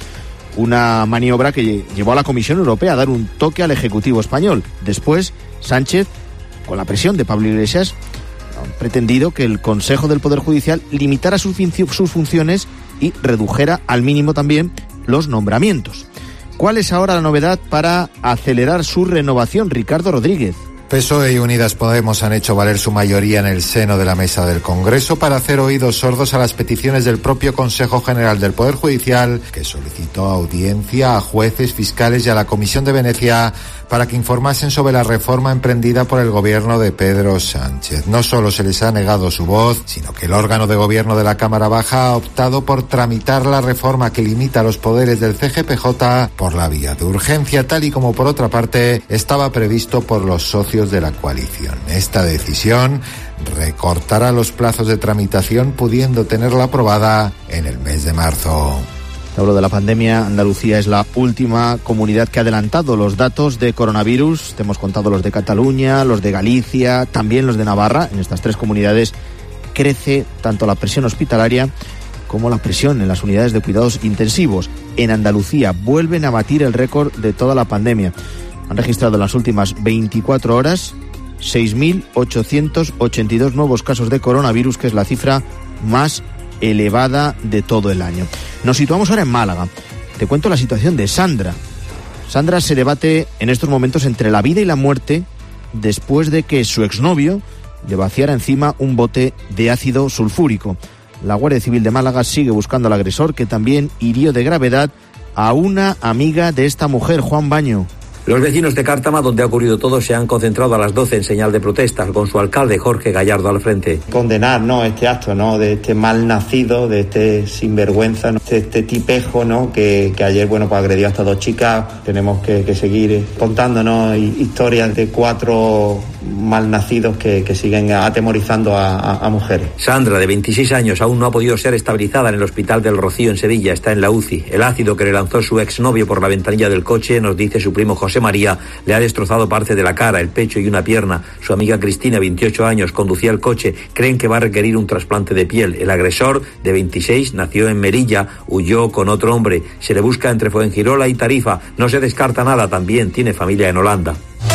una maniobra que llevó a la Comisión Europea a dar un toque al Ejecutivo español. Después, Sánchez, con la presión de Pablo Iglesias, ha pretendido que el Consejo del Poder Judicial limitara sus, sus funciones y redujera al mínimo también los nombramientos. ¿Cuál es ahora la novedad para acelerar su renovación? Ricardo Rodríguez. P S O E y Unidas Podemos han hecho valer su mayoría en el seno de la mesa del Congreso para hacer oídos sordos a las peticiones del propio Consejo General del Poder Judicial, que solicitó audiencia a jueces, fiscales y a la Comisión de Venecia para que informasen sobre la reforma emprendida por el gobierno de Pedro Sánchez. No solo se les ha negado su voz, sino que el órgano de gobierno de la Cámara Baja ha optado por tramitar la reforma que limita los poderes del C G P J por la vía de urgencia, tal y como por otra parte estaba previsto por los socios de la coalición. Esta decisión recortará los plazos de tramitación, pudiendo tenerla aprobada en el mes de marzo. Hablo de la pandemia. Andalucía es la última comunidad que ha adelantado los datos de coronavirus. Te hemos contado los de Cataluña, los de Galicia, también los de Navarra. En estas tres comunidades crece tanto la presión hospitalaria como la presión en las unidades de cuidados intensivos. En Andalucía vuelven a batir el récord de toda la pandemia. Han registrado en las últimas veinticuatro horas seis mil ochocientos ochenta y dos nuevos casos de coronavirus, que es la cifra más elevada de todo el año. Nos situamos ahora en Málaga. Te cuento la situación de Sandra. Sandra se debate en estos momentos entre la vida y la muerte después de que su exnovio le vaciara encima un bote de ácido sulfúrico. La Guardia Civil de Málaga sigue buscando al agresor, que también hirió de gravedad a una amiga de esta mujer, Juan Baño. Los vecinos de Cártama, donde ha ocurrido todo, se han concentrado a las doce en señal de protesta, con su alcalde Jorge Gallardo al frente. Condenar, ¿no?, este acto, ¿no?, de este mal nacido, de este sinvergüenza, ¿no?, de este tipejo, ¿no?, que, que ayer, bueno, pues agredió a estas dos chicas. Tenemos que, que seguir contándonos historias de cuatro malnacidos que, que siguen atemorizando a, a, a mujeres. Sandra, de veintiséis años, aún no ha podido ser estabilizada en el Hospital del Rocío en Sevilla. Está en la U C I. El ácido que le lanzó su exnovio por la ventanilla del coche, nos dice su primo José María, le ha destrozado parte de la cara, el pecho y una pierna. Su amiga Cristina, veintiocho años, conducía el coche. Creen que va a requerir un trasplante de piel. El agresor, de veintiséis, nació en Merilla, huyó con otro hombre. Se le busca entre Fuengirola y Tarifa. No se descarta nada, también tiene familia en Holanda.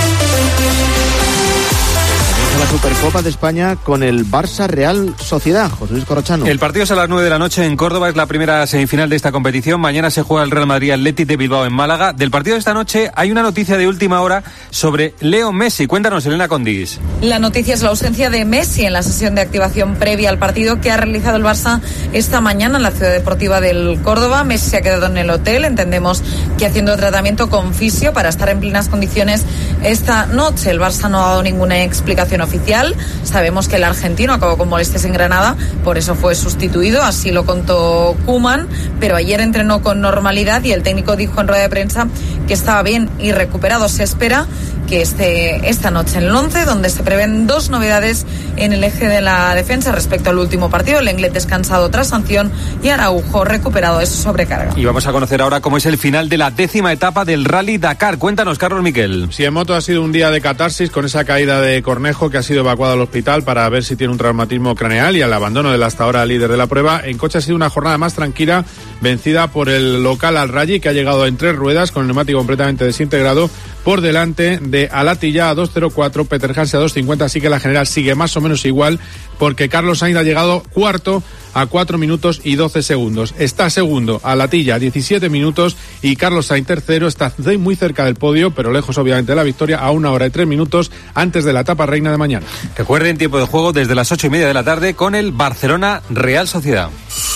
La Supercopa de España con el Barça Real Sociedad. José Luis Corrochano. El partido es a las nueve de la noche en Córdoba, es la primera semifinal de esta competición. Mañana se juega el Real Madrid Athletic de Bilbao en Málaga. Del partido de esta noche hay una noticia de última hora sobre Leo Messi. Cuéntanos, Elena Condis. La noticia es la ausencia de Messi en la sesión de activación previa al partido que ha realizado el Barça esta mañana en la Ciudad Deportiva del Córdoba. Messi se ha quedado en el hotel, entendemos que haciendo tratamiento con fisio para estar en plenas condiciones esta noche. El Barça no ha dado ninguna explicación oficial. Sabemos que el argentino acabó con molestias en Granada, por eso fue sustituido, así lo contó Koeman, pero ayer entrenó con normalidad y el técnico dijo en rueda de prensa que estaba bien y recuperado. Se espera que esté esta noche en el once, donde se prevén dos novedades en el eje de la defensa respecto al último partido. Lenglet descansado tras sanción y Araujo recuperado de su sobrecarga. Y vamos a conocer ahora cómo es el final de la décima etapa del Rally Dakar. Cuéntanos, Carlos Miquel. Sí, en moto ha sido un día de catarsis con esa caída de Cornejo, que ha sido evacuado al hospital para ver si tiene un traumatismo craneal, y al abandono del hasta ahora líder de la prueba. En coche ha sido una jornada más tranquila, vencida por el local Al Rayyi, que ha llegado en tres ruedas con el neumático completamente desintegrado por delante de Alatilla a dos cero cuatro, Peter Hanse a dos cincuenta, así que la general sigue más o menos igual, porque Carlos Sainz ha llegado cuarto a cuatro minutos y doce segundos. Está segundo Alatilla a diecisiete minutos y Carlos Sainz tercero, está muy cerca del podio, pero lejos obviamente de la victoria, a una hora y tres minutos antes de la etapa reina de mañana. Recuerden, tiempo de juego desde las ocho y media de la tarde con el Barcelona Real Sociedad.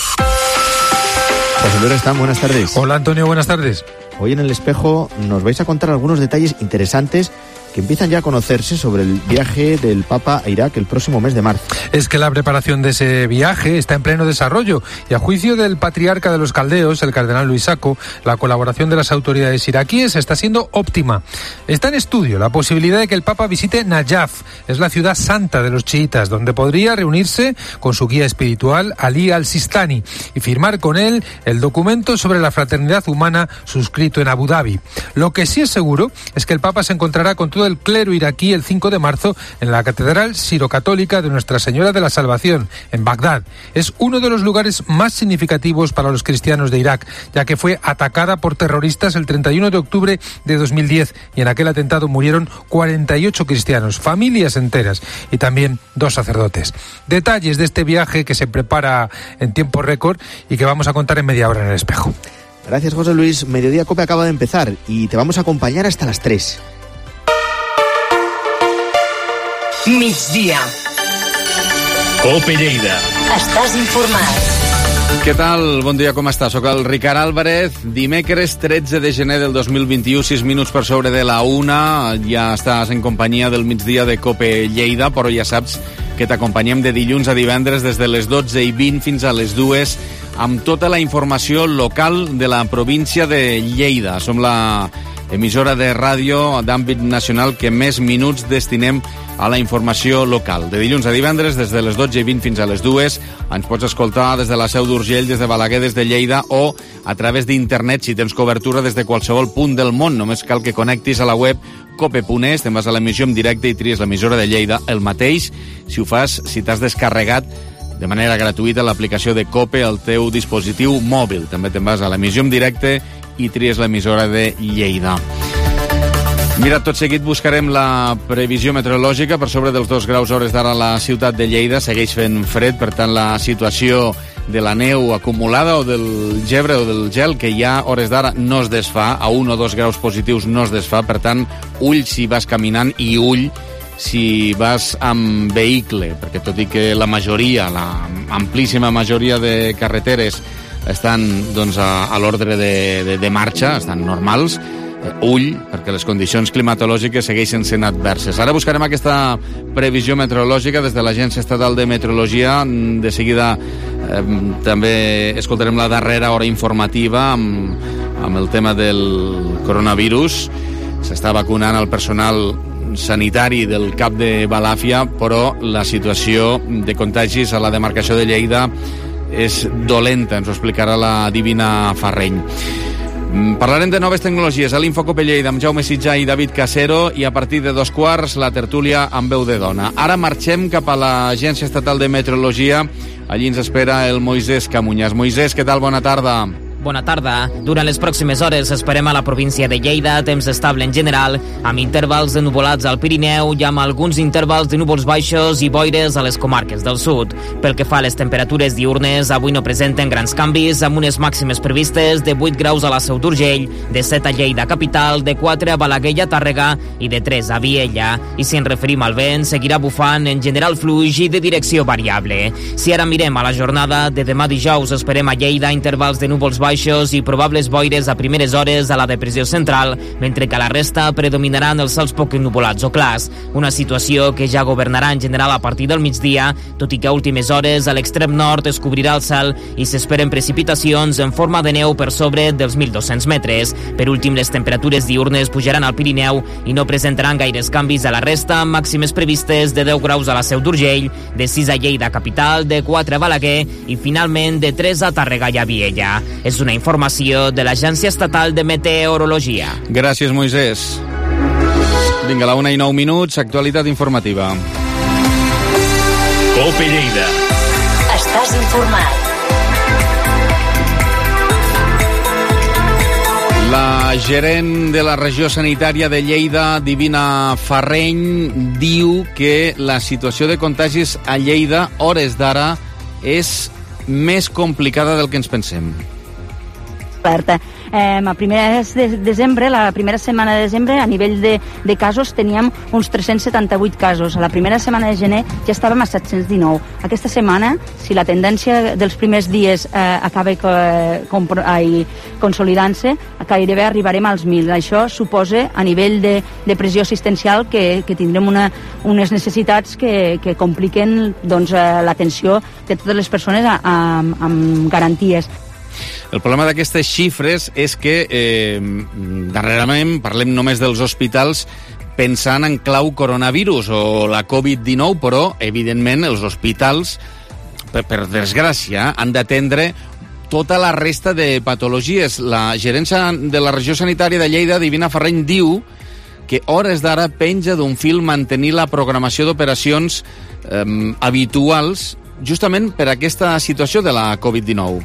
José Luis Restán, buenas tardes. Hola Antonio, buenas tardes. Hoy en El Espejo nos vais a contar algunos detalles interesantes que empiezan ya a conocerse sobre el viaje del Papa a Irak el próximo mes de marzo. Es que la preparación de ese viaje está en pleno desarrollo y a juicio del patriarca de los caldeos, el cardenal Luis Sacco, la colaboración de las autoridades iraquíes está siendo óptima. Está en estudio la posibilidad de que el Papa visite Nayaf, es la ciudad santa de los chiitas, donde podría reunirse con su guía espiritual Ali al-Sistani y firmar con él el documento sobre la fraternidad humana suscrito en Abu Dhabi. Lo que sí es seguro es que el Papa se encontrará con todo el clero iraquí el cinco de marzo en la Catedral Sirocatólica de Nuestra Señora de la Salvación, en Bagdad. Es uno de los lugares más significativos para los cristianos de Irak, ya que fue atacada por terroristas el treinta y uno de octubre de dos mil diez y en aquel atentado murieron cuarenta y ocho cristianos, familias enteras y también dos sacerdotes. Detalles de este viaje que se prepara en tiempo récord y que vamos a contar en media hora en El Espejo. Gracias, José Luis. Mediodía Cope acaba de empezar y te vamos a acompañar hasta las tres. Migdia. Cope Lleida. Estàs informat. Què tal? Bon dia, com estàs? Soc el Ricard Álvarez. Dimecres tretze de gener del dos mil vint-i-u, sis minuts per sobre de la una. Ja estàs en companyia del migdia de Cope Lleida, però ja saps que t'acompanyem de dilluns a divendres des de les dotze i vint fins a les dues amb tota la informació local de la província de Lleida. Som la emissora de ràdio d'àmbit nacional que més minuts destinem a la informació local. De dilluns a divendres, des de les dotze i vint fins a les dues, ens pots escoltar des de la Seu d'Urgell, des de Balaguer, des de Lleida o a través d'internet si tens cobertura des de qualsevol punt del món. Només cal que connectis a la web cope punt es, te'n vas a l'emissió en directe i tries l'emissora de Lleida. El mateix si ho fas, si t'has descarregat de manera gratuïta l'aplicació de Cope al teu dispositiu mòbil. També te'n vas a l'emissió en directe i tries l'emissora de Lleida. Mira, tot seguit buscarem la previsió meteorològica. Per sobre dels dos graus hores d'ara a la ciutat de Lleida segueix fent fred, per tant la situació de la neu acumulada o del gebre o del gel que hi ha hores d'ara no es desfà, a un o dos graus positius no es desfà, per tant ull si vas caminant i ull si vas amb vehicle, perquè tot i que la majoria, la amplíssima majoria de carreteres estan doncs, a, a l'ordre de, de, de marxa, estan normals, eh, ull, perquè les condicions climatològiques segueixen sent adverses. Ara buscarem aquesta previsió meteorològica des de l'Agència Estatal de Meteorologia. De seguida eh, també escoltarem la darrera hora informativa amb, amb el tema del coronavirus. S'està vacunant el personal sanitari del cap de Balàfia, però la situació de contagis a la demarcació de Lleida és dolenta, ens ho explicarà la Divina Farreny. Parlarem de noves tecnologies a l'Infocope Lleida amb Jaume Sitjà i David Casero, i a partir de dos quarts la tertúlia amb veu de dona. Ara marxem cap a l'Agència Estatal de Meteorologia. Allí ens espera el Moisès Camuñas. Moisès, què tal? Bona tarda. Bona tarda. Durant les pròximes hores esperem a la província de Lleida temps estable en general, amb intervals de nuvolats al Pirineu i amb alguns intervals de núvols baixos i boires a les comarques del sud. Pel que fa a les temperatures diurnes, avui no presenten grans canvis, amb unes màximes previstes de vuit graus a la Seu d'Urgell, de set a Lleida capital, de quatre a Balaguer i a Tàrrega i de tres a Viella. I si ens referim al vent, seguirà bufant en general fluix i de direcció variable. Si ara mirem a la jornada de demà dijous, esperem a Lleida intervals de núvols baixos baixos i probables boires a primeres hores a la depressió central, mentre que a la resta predominaran els cels poc ennuvolats o clars. Una situació que ja governarà en general a partir del migdia, tot i que a últimes hores a l'extrem nord es cobrirà el cel i s'esperen precipitacions en forma de neu per sobre dels mil dos-cents metres. Per últim, les temperatures diurnes pujaran al Pirineu i no presentaran gaires canvis a la resta, amb màximes previstes de deu graus a la Seu d'Urgell, de sis a Lleida capital, de quatre a Balaguer i finalment de tres a Tàrrega i a Viella. És una informació de l'Agència Estatal de Meteorologia. Gràcies, Moisès. Vinga, a la una i nou minuts, actualitat informativa. Cope Lleida. Estàs informat. La gerent de la regió sanitària de Lleida, Divina Farreny, diu que la situació de contagis a Lleida, hores d'ara, és més complicada del que ens pensem. Eh, a primers de desembre, la primera setmana de desembre, a nivell de, de casos, teníem uns tres-cents setanta-vuit casos. A la primera setmana de gener ja estàvem a set-cents dinou. Aquesta setmana, si la tendència dels primers dies eh, acaba eh, consolidant-se, gairebé arribarem als mil. Això suposa, a nivell de, de pressió assistencial, que, que tindrem una, unes necessitats que, que compliquen doncs, eh, l'atenció de totes les persones a, a, amb garanties. El problema d'aquestes xifres és que eh, darrerament parlem només dels hospitals pensant en clau coronavirus o la covid dinou, però evidentment els hospitals, per, per desgràcia, han d'atendre tota la resta de patologies. La gerència de la regió sanitària de Lleida, Divina Farreny, diu que hores d'ara penja d'un fil mantenir la programació d'operacions eh, habituals justament per aquesta situació de la covid dinou.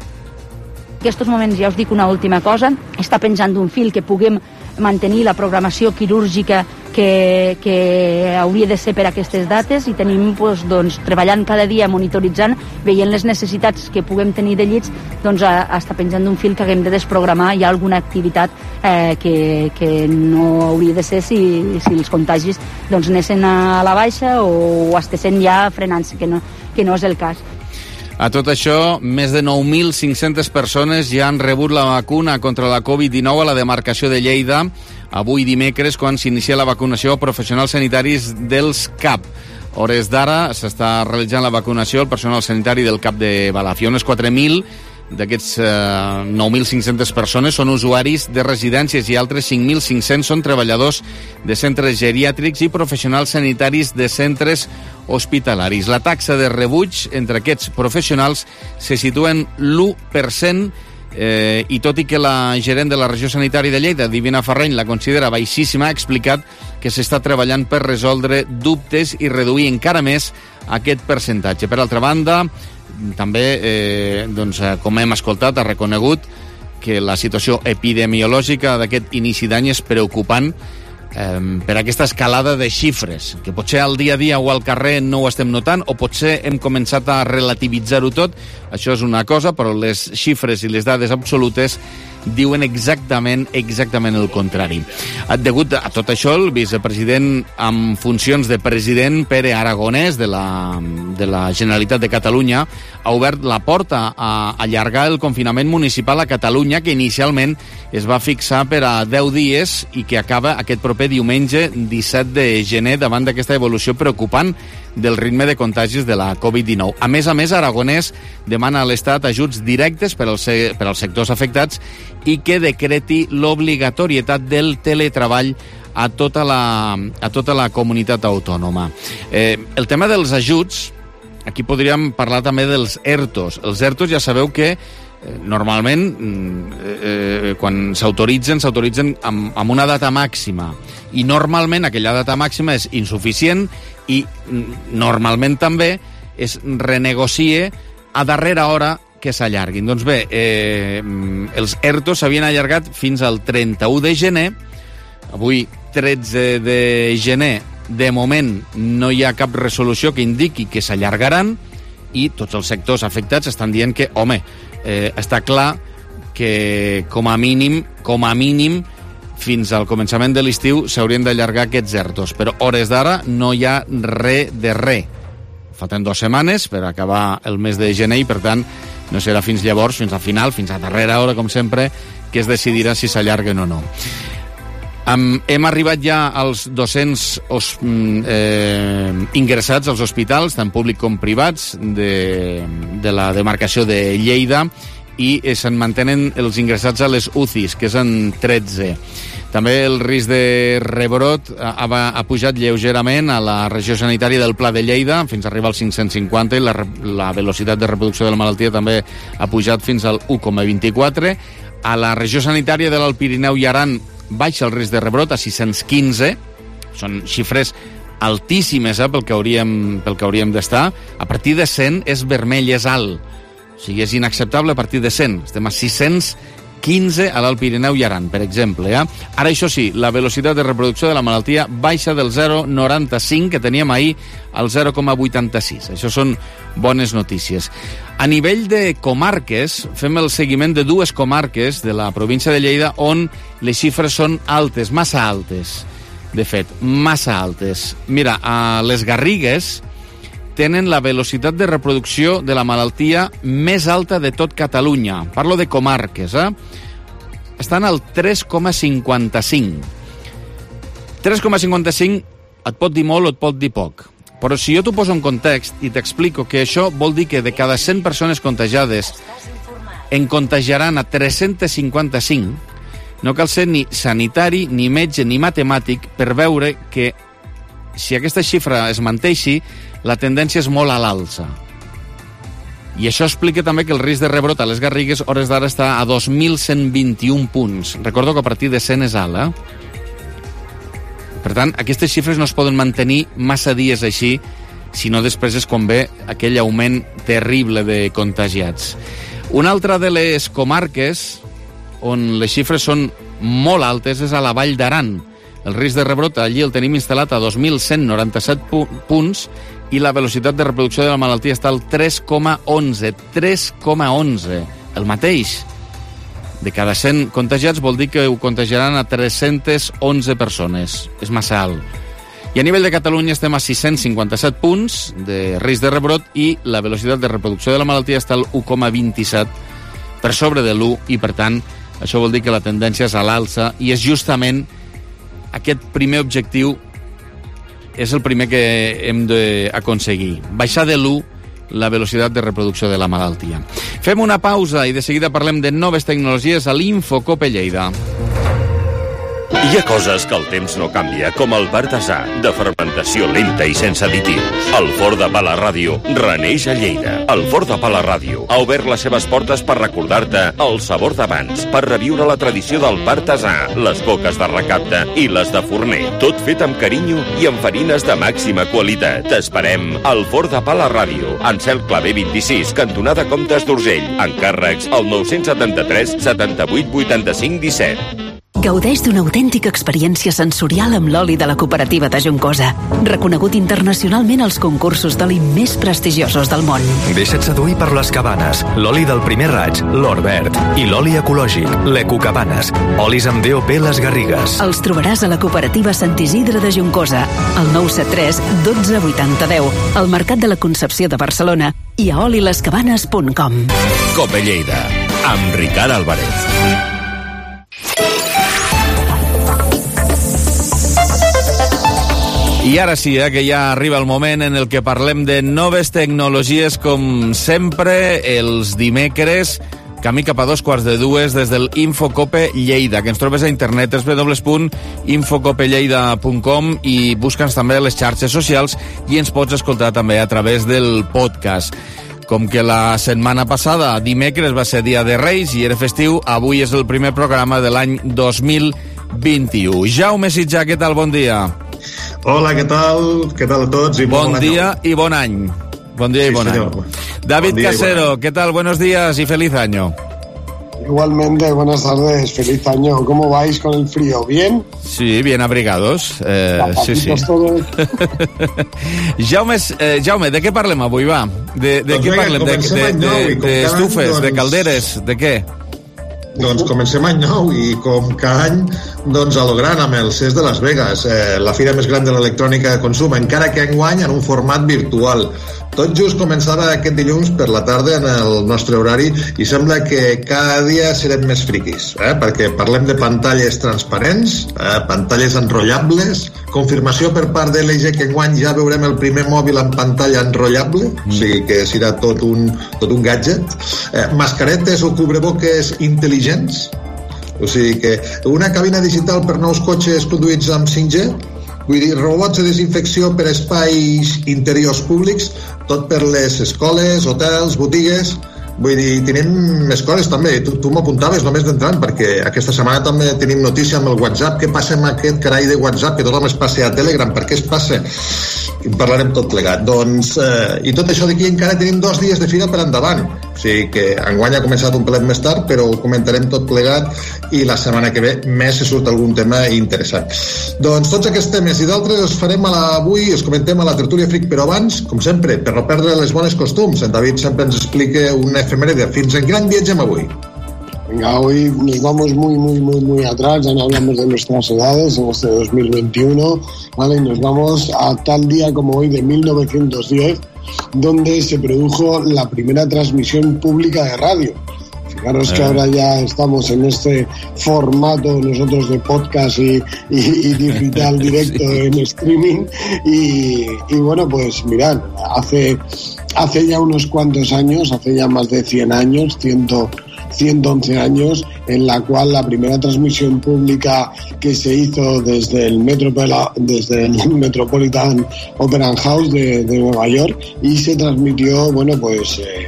En aquests moments, ja us dic una última cosa, està penjant d'un fil que puguem mantenir la programació quirúrgica que, que hauria de ser per aquestes dates i tenim doncs, doncs, treballant cada dia, monitoritzant, veient les necessitats que puguem tenir de llits, doncs a, està penjant d'un fil que haguem de desprogramar. Hi ha alguna activitat eh, que, que no hauria de ser si, si els contagis doncs, anessin a la baixa o, o estessin ja frenant-se, que no, que no és el cas. A tot això, més de nou mil cinc-centes persones ja han rebut la vacuna contra la covid dinou a la demarcació de Lleida, avui dimecres, quan s'inicia la vacunació a professionals sanitaris dels C A P. Hores d'ara s'està realitzant la vacunació al personal sanitari del C A P de Balàfia. Unes quatre mil d'aquests eh, nou mil cinc-centes persones són usuaris de residències i altres cinc mil cinc-cents són treballadors de centres geriàtrics i professionals sanitaris de centres hospitalaris. La taxa de rebuig entre aquests professionals se situa en l'u per cent eh, i tot i que la gerent de la regió sanitària de Lleida, Divina Farreny, la considera baixíssima, ha explicat que s'està treballant per resoldre dubtes i reduir encara més aquest percentatge. Per altra banda, també, eh, doncs, com hem escoltat, ha reconegut que la situació epidemiològica d'aquest inici d'any és preocupant eh, per aquesta escalada de xifres, que potser al dia a dia o al carrer no ho estem notant, o potser hem començat a relativitzar-ho tot. Això és una cosa, però les xifres i les dades absolutes diuen exactament exactament el contrari. Degut a tot això, el vicepresident en funcions de president, Pere Aragonès, de la, de la Generalitat de Catalunya, ha obert la porta a allargar el confinament municipal a Catalunya, que inicialment es va fixar per a deu dies i que acaba aquest proper diumenge disset de gener davant d'aquesta evolució preocupant del ritme de contagis de la covid dinou. A més a més, Aragonès demana a l'Estat ajuts directes per als, per als sectors afectats i que decreti l'obligatorietat del teletreball a tota la, a tota la comunitat autònoma. Eh, el tema dels ajuts, aquí podríem parlar també dels ERTOs. Els ERTOs ja sabeu que eh, normalment eh, quan s'autoritzen, s'autoritzen amb, amb una data màxima i normalment aquella data màxima és insuficient i normalment també es renegocie a darrera hora que s'allarguin. Doncs bé, eh, els ERTOs s'havien allargat fins al trenta-u de gener. Avui, tretze de gener, de moment no hi ha cap resolució que indiqui que s'allargaran i tots els sectors afectats estan dient que, home, eh, està clar que com a mínim, com a mínim, fins al començament de l'estiu s'haurien d'allargar aquests ERTOs, però hores d'ara no hi ha res de res. Falten dues setmanes per acabar el mes de gener i, per tant, No serà fins llavors, fins al final, fins a darrera hora, com sempre, que es decidirà si s'allarguen o no. Um, hem arribat ja als dos-cents os, eh, ingressats als hospitals, tant públic com privats, de, de la demarcació de Lleida, i eh, se'n mantenen els ingressats a les U C Is, que és en tretze. També el risc de rebrot ha, ha pujat lleugerament a la regió sanitària del Pla de Lleida, fins a arribar als cinc-cents cinquanta, i la, la velocitat de reproducció de la malaltia també ha pujat fins al u coma vint-i-quatre. A la regió sanitària de l'Alt Pirineu i Aran baixa el risc de rebrot a sis-cents quinze, són xifres altíssimes, eh, pel que hauríem, pel que hauríem d'estar. A partir de cent és vermell, és alt. O sigui, és inacceptable a partir de cent. Estem a sis-cents quinze a l'Alt Pirineu i Aran, per exemple. Eh? Ara, això sí, la velocitat de reproducció de la malaltia baixa del zero coma noranta-cinc, que teníem ahir, al zero coma vuitanta-sis. Això són bones notícies. A nivell de comarques, fem el seguiment de dues comarques de la província de Lleida on les xifres són altes, massa altes. De fet, massa altes. Mira, a les Garrigues tenen la velocitat de reproducció de la malaltia més alta de tot Catalunya. Parlo de comarques, eh? Estan al tres coma cinquanta-cinc. tres coma cinquanta-cinc et pot dir molt o et pot dir poc. Però si jo t'ho poso en context i t'explico que això vol dir que de cada cent persones contagiades en contagiaran a tres-cents cinquanta-cinc, no cal ser ni sanitari, ni metge, ni matemàtic per veure que si aquesta xifra es manteixi, la tendència és molt a l'alça. I això explica també que el risc de rebrot a les Garrigues hores d'ara està a dos mil cent vint-i-un punts. Recordo que a partir de cent és alt, eh? Per tant, aquestes xifres no es poden mantenir massa dies així, sinó després és quan ve aquell augment terrible de contagiats. Una altra de les comarques on les xifres són molt altes és a la Vall d'Aran. El risc de rebrot allí el tenim instal·lat a dos mil cent noranta-set punts i la velocitat de reproducció de la malaltia està al tres coma onze. tres coma onze. El mateix. De cada cent contagiats vol dir que ho contagiaran a tres-centes onze persones. És massa alt. I a nivell de Catalunya estem a sis-cents cinquanta-set punts de risc de rebrot i la velocitat de reproducció de la malaltia està al u coma vint-i-set, per sobre de l'u, i per tant això vol dir que la tendència és a l'alça i és justament aquest primer objectiu és el primer que hem d'aconseguir. Baixar de l'u la velocitat de reproducció de la malaltia. Fem una pausa i de seguida parlem de noves tecnologies a l'Infocope Lleida. Hi ha coses que el temps no canvia, com el Partasà, de fermentació lenta i sense additius. El Forn de Pa La Ràdio reneix a Lleida. El Forn de Pa La Ràdio ha obert les seves portes per recordar-te el sabor d'abans, per reviure la tradició del Partasà, les coques de recapte i les de forner. Tot fet amb carinyo i amb farines de màxima qualitat. T'esperem al Forn de Pa La Ràdio, en Cel Clavé vint-i-sis, cantonada Comtes d'Urgell. Encàrrecs al nou setanta-tres setanta-vuit vuitanta-cinc disset. Gaudeix d'una autèntica experiència sensorial amb l'oli de la cooperativa de Juncosa, reconegut internacionalment als concursos d'oli més prestigiosos del món. Deixa't seduir per les Cabanes, l'oli del primer raig, l'or verd, i l'oli ecològic, l'Ecocabanes, olis amb D O P Les Garrigues. Els trobaràs a la cooperativa Sant Isidre de Juncosa, al nou set tres dotze vuitanta deu, al Mercat de la Concepció de Barcelona i a oli les cabanes punt com. Cope Lleida, amb Ricard Álvarez. I ara sí, eh, que ja arriba el moment en el que parlem de noves tecnologies, com sempre, els dimecres, camí cap a dos quarts de dues des del Infocope Lleida, que ens trobes a internet, w w w punt infocopelleida punt com, i busca'ns també a les xarxes socials i ens pots escoltar també a través del podcast. Com que la setmana passada, dimecres, va ser dia de Reis i era festiu, avui és el primer programa de l'any dos mil vint-i-u. Jaume Sitjà, què tal? Bon dia. Hola, què tal? Què tal a tots? I bon, bon dia i bon any. Bon dia sí, y buen señor. año. David bon Casero, buen ¿qué tal? Buenos días y feliz año. Igualmente, buenas tardes, feliz año. ¿Cómo vais con el frío? ¿Bien? Sí, bien abrigados. Eh, sí, sí. Jaume, eh, Jaume, de què parlem avui, va? De, de doncs què parlem? De, de, de, de estufes, doncs... de calderes, de què? Doncs comencem any nou i com cada any doncs a lo gran amb el C E S de Las Vegas, eh, la fira més gran de l'electrònica de consum, encara que enguany en un format virtual. Tot just començava aquest dilluns per la tarda en el nostre horari i sembla que cada dia serem més friquis, eh? perquè parlem de pantalles transparents, eh? pantalles enrotllables, confirmació per part de l'E G que enguany ja veurem el primer mòbil amb pantalla enrotllable, mm. o sigui que serà tot un, tot un gadget, eh? mascaretes o cubreboques intel·ligents, o sigui que una cabina digital per nous cotxes conduïts amb cinc G, vull dir, robots de desinfecció per espais interiors públics, tot per les escoles, hotels, botigues. Vull dir, tenim més coses també. Tu, tu m'apuntaves només d'entrant, perquè aquesta setmana també tenim notícia amb el WhatsApp. Què passa amb aquest carai de WhatsApp? Que tothom es passa a Telegram. Per què es passa? En parlarem tot plegat. Doncs, eh, i tot això d'aquí encara tenim dos dies de fira per endavant. O sigui que enguany ha començat un pelet més tard, però ho comentarem tot plegat i la setmana que ve més si surt algun tema interessant. Doncs tots aquests temes i d'altres els farem a la, avui, els comentem a la tertúlia fric, però abans, com sempre, per no perdre les bones costums, en David sempre ens explica una efemèride. Fins en gran viatgem avui. Venga, hoy nos vamos muy, muy, muy, muy atrás, ya no hablamos de nuestras edades en este dos mil veintiuno, ¿vale? Y nos vamos a tal día como hoy de mil novecientos diez, donde se produjo la primera transmisión pública de radio. Fijaros eh. que ahora ya estamos en este formato nosotros de podcast y, y, y digital directo sí. en streaming y, y bueno, pues mirad, hace, hace ya unos cuantos años, hace ya más de cien años, ciento ciento once años, en la cual la primera transmisión pública que se hizo desde el, Metropol- desde el Metropolitan Opera House de, de Nueva York y se transmitió, bueno, pues eh,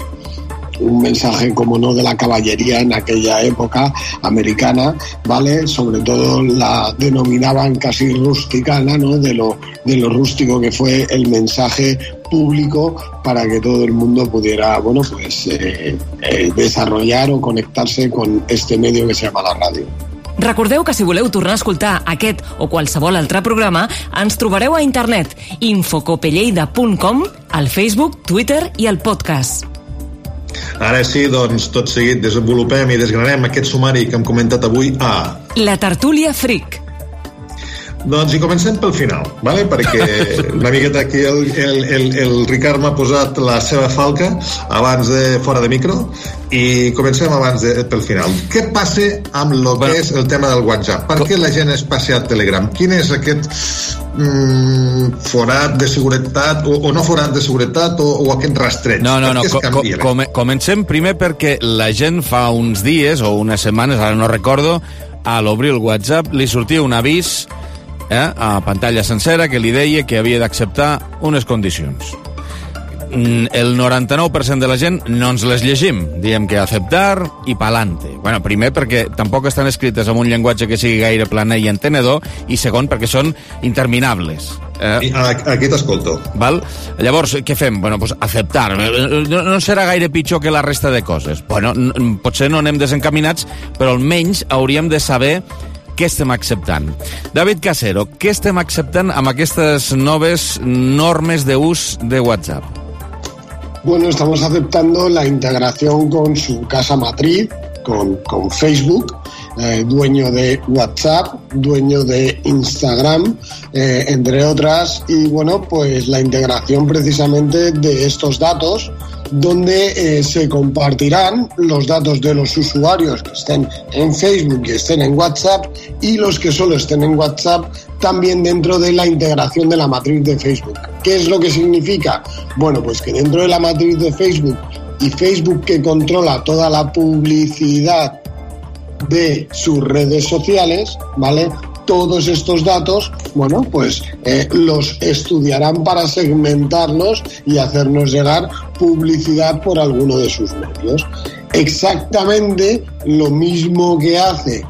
un mensaje, como no, de la caballería en aquella época americana, ¿vale? Sobre todo la denominaban casi rusticana, ¿no? De lo, de lo rústico que fue el mensaje público para que todo el mundo pudiera, bueno, pues eh, eh, desarrollar o conectarse con este medio que se llama la ràdio. Recordeu que si voleu tornar a escoltar aquest o qualsevol altre programa, ens trobareu a internet infocopelleida punt com, al Facebook, Twitter i al podcast. Ara sí, doncs, tot seguit desenvolupem i desgranem aquest sumari que hem comentat avui a... La tertúlia fric. Doncs hi comencem pel final, ¿vale? Perquè una miqueta aquí el, el, el, el Ricard m'ha posat la seva falca abans de fora de micro i comencem abans de, pel final. Què passa amb el bueno, que és el tema del WhatsApp? Per què la gent es passa a Telegram? Quin és aquest mm, forat de seguretat o, o no forat de seguretat o, o aquest rastreig? No, no, no, co co com comencem primer perquè la gent fa uns dies o unes setmanes, ara no recordo, a l'obrir el WhatsApp li sortia un avís Eh, a pantalla sencera que li deia que havia d'acceptar unes condicions. El noranta-nou per cent de la gent no ens les llegim. Diem que acceptar i pa'lante. Bueno, primer perquè tampoc estan escrites en un llenguatge que sigui gaire planer i entenedor i segon perquè són interminables. Eh? Aquí t'escolto. Val? Llavors, què fem? Bueno, pues acceptar. No, no serà gaire pitjor que la resta de coses. Bueno, potser no anem desencaminats, però almenys hauríem de saber què estem acceptant. David Casero, què estem acceptant amb aquestes noves normes de ús de WhatsApp? Bueno, estamos aceptando la integración con su casa matriz, con, con Facebook, eh, dueño de WhatsApp, dueño de Instagram, eh, entre otras, y bueno, pues la integración precisamente de estos datos, donde eh, se compartirán los datos de los usuarios que estén en Facebook y estén en WhatsApp y los que solo estén en WhatsApp también dentro de la integración de la matriz de Facebook. ¿Qué es lo que significa? Bueno, pues que dentro de la matriz de Facebook y Facebook que controla toda la publicidad de sus redes sociales, ¿vale? Todos estos datos, bueno, pues eh, los estudiarán para segmentarlos y hacernos llegar publicidad por alguno de sus medios. Exactamente lo mismo que hace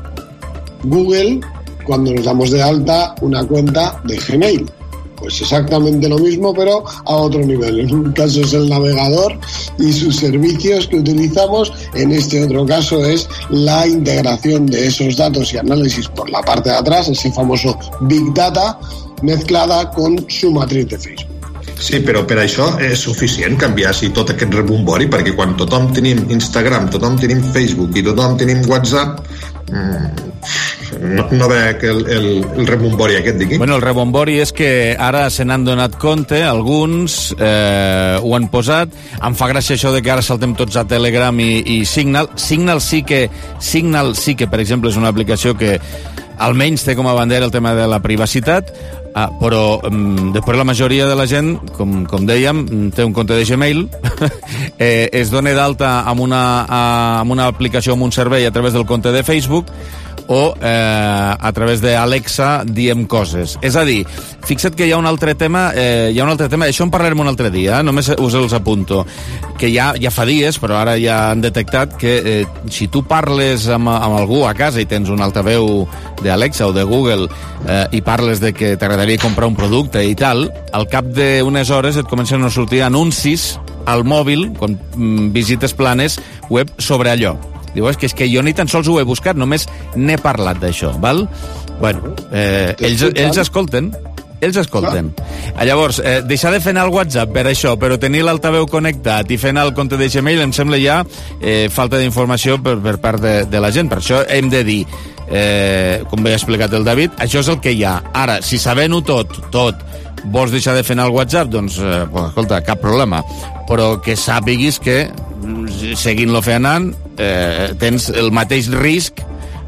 Google cuando nos damos de alta una cuenta de Gmail. Pues exactamente lo mismo, pero a otro nivel. En un caso es el navegador y sus servicios que utilizamos. En este otro caso es la integración de esos datos y análisis por la parte de atrás, ese famoso Big Data, mezclada con su matriz de Facebook. Sí, però per això és suficient canviar si tot aquest rebombori, perquè quan tothom tenim Instagram, tothom tenim Facebook i tothom tenim WhatsApp, mmm, no, no veig el, el, el rebombori aquest, digui. Bueno, el rebombori és que ara se n'han donat compte, alguns eh, ho han posat. Em fa gràcia això de que ara saltem tots a Telegram i, i Signal. Signal sí que, Signal sí que, per exemple, és una aplicació que almenys té com a bandera el tema de la privacitat, ah, però um, després la majoria de la gent, com, com dèiem, té un compte de Gmail, eh, es dona d'alta amb una, amb una aplicació, amb un servei a través del compte de Facebook, o eh, a través d'Alexa diem coses. És a dir, fixa't que hi ha un altre tema, eh, hi ha un altre tema, això en parlarem un altre dia, eh? Només us els apunto, que ja, ja fa dies, però ara ja han detectat que eh, si tu parles amb, amb algú a casa i tens un altaveu d'Alexa o de Google eh, i parles de que t'agradaria comprar un producte i tal, al cap d'unes hores et comencen a sortir anuncis al mòbil, quan mm, visites planes web sobre allò. Diu, és que, és que jo ni tan sols ho he buscat, només n'he parlat d'això, val? Bueno, eh, ells, ells escolten, ells escolten. Ah, llavors, eh, deixar de fer anar el WhatsApp per això, però tenir l'altaveu connectat i fer anar el compte de Gmail em sembla ja eh, falta d'informació per, per part de, de la gent. Per això hem de dir, eh, com bé ha explicat el David, això és el que hi ha. Ara, si sabent-ho tot, tot, vols deixar de fer anar el WhatsApp, doncs, eh, pues, escolta, cap problema. Però que sàpiguis que, seguint-lo fent anant, eh, tens el mateix risc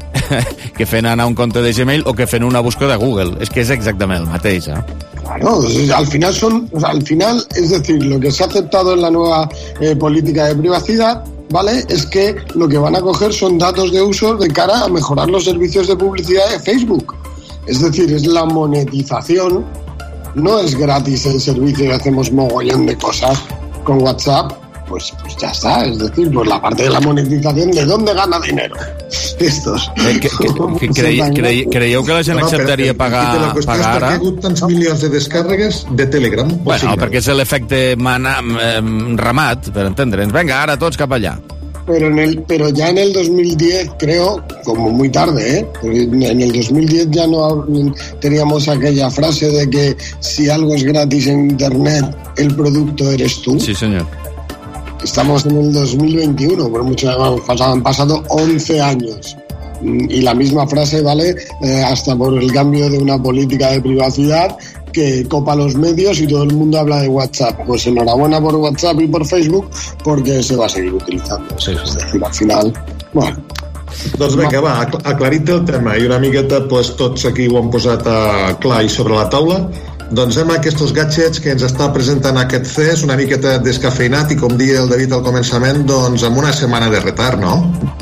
que fent anar un compte de Gmail o que fent una búsqueda de Google. Es que es exactamente el mateix, ¿eh? Claro, al final son, o sea, al final, es decir, lo que se ha aceptado en la nueva eh, política de privacidad, ¿vale? Es que lo que van a coger son datos de uso de cara a mejorar los servicios de publicidad de Facebook. Es decir, es la monetización, no es gratis el servicio y hacemos mogollón de cosas con WhatsApp. Pues, pues ya está, es decir, pues la parte de la monetización, ¿de dónde gana dinero? Estos. Eh, que, que, que crei, crei, creieu que la gent no, acceptaria però, pagar, pagar ara? Per què ha hagut tants milions de descàrregues de Telegram? Bueno, perquè és l'efecte eh, ramat, per entendre'ns. Vinga, ara tots cap allà. Pero, en el, pero ya en el dos mil diez, creo, como muy tarde, ¿eh? En el dos mil diez ya no teníamos aquella frase de que si algo es gratis en Internet, el producto eres tú. Sí, señor. Estamos en el dos mil veintiuno, por mucho han pasado once años. Y la misma frase vale eh, hasta por el cambio de una política de privacidad que copa los medios y todo el mundo habla de WhatsApp. Pues enhorabuena por WhatsApp y por Facebook, porque se va a seguir utilizando. Sí, sí. Es decir, al final, bueno... Doncs vinga, va, aclarit el tema i una miqueta pues, tots aquí ho hem posat uh, clar i sobre la taula. Doncs amb aquests gadgets que ens està presentant aquest C E S, una miqueta descafeinat i, com deia el David al començament, doncs amb una setmana de retard, ¿no?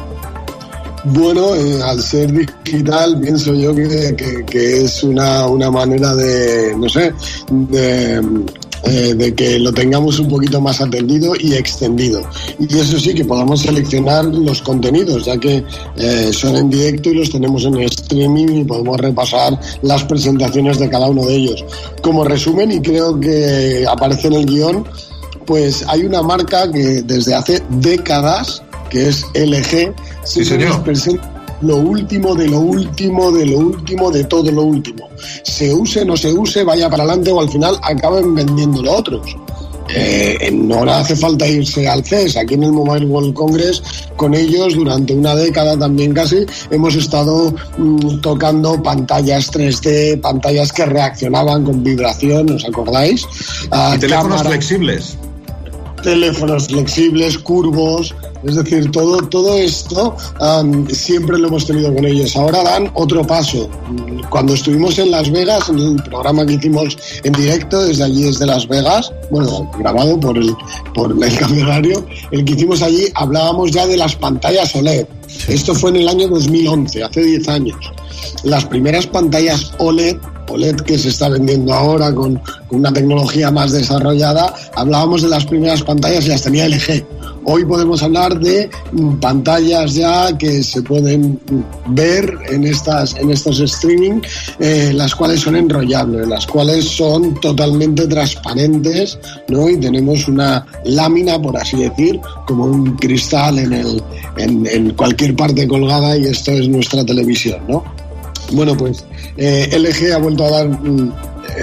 Bueno, eh, al ser digital pienso yo que, que, que es una, una manera de, no sé, de, eh, de que lo tengamos un poquito más atendido y extendido. Y eso sí, que podamos seleccionar los contenidos, ya que eh, son en directo y los tenemos en streaming y podemos repasar las presentaciones de cada uno de ellos. Como resumen, y creo que aparece en el guión, pues hay una marca que desde hace décadas, que es L G, sí, señor, presenta lo último de lo último de lo último de todo lo último. Se use, no se use, vaya para adelante o al final acaben vendiéndolo a otros. Eh, no hace falta irse al C E S. Aquí en el Mobile World Congress con ellos durante una década también casi hemos estado mmm, tocando pantallas tres D, pantallas que reaccionaban con vibración, ¿os acordáis? Uh, y teléfonos cámara, flexibles. Teléfonos flexibles, curvos, es decir, todo, todo esto um, siempre lo hemos tenido con ellos. Ahora dan otro paso. Cuando estuvimos en Las Vegas, en el programa que hicimos en directo, desde allí, desde Las Vegas, bueno, grabado por el, por el cambio horario, el que hicimos allí, hablábamos ya de las pantallas O L E D. Sí. Esto fue en el año dos mil once, hace diez años. Las primeras pantallas O L E D, O L E D que se está vendiendo ahora con, con una tecnología más desarrollada, hablábamos de las primeras pantallas y las tenía L G. Hoy podemos hablar de pantallas ya que se pueden ver en estas en estos streaming, eh, las cuales son enrollables, las cuales son totalmente transparentes, ¿no? Y tenemos una lámina, por así decir, como un cristal en el en, en cualquier parte colgada, y esto es nuestra televisión, ¿no? Bueno, pues eh, L G ha vuelto a dar eh,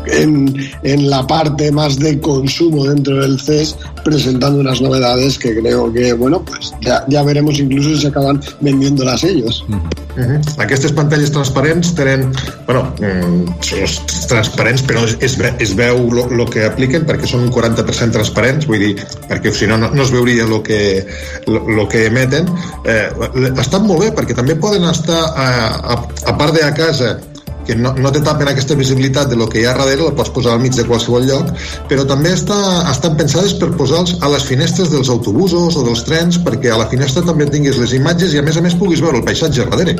en, en la parte más de consumo dentro del C E S, presentando unas novedades que creo que, bueno, pues ya, ya veremos incluso si se acaban vendiéndolas ellos. Uh-huh. Aquestes pantalles transparents tenen, bueno, mm, són transparents, però es, es veu el que apliquen, perquè són un quaranta per cent transparents, vull dir, perquè si no, no, no es veuria el que, lo, lo que emeten. Eh, estan molt bé, perquè també poden estar a, a, a part de a casa, que no, no te tapen aquesta visibilitat de lo que hi ha darrere, la pots posar al mig de qualsevol lloc, però també està, estan pensades per posar-los a les finestres dels autobusos o dels trens, perquè a la finestra també tinguis les imatges i a més a més puguis veure el paisatge darrere.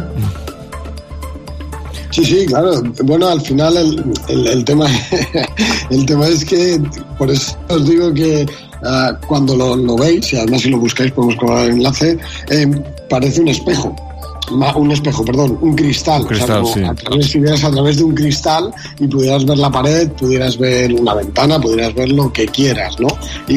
Sí, sí, claro. Bueno, al final el, el, el tema el tema es que, por eso os digo que uh, cuando lo, lo veis, y además si lo buscáis podemos colocar el enlace, eh, parece un espejo. Un espejo, perdón, un cristal. Un cristal, o sea, sí. A través, si vieras a través de un cristal y pudieras ver la pared, pudieras ver una ventana, pudieras ver lo que quieras, ¿no? Y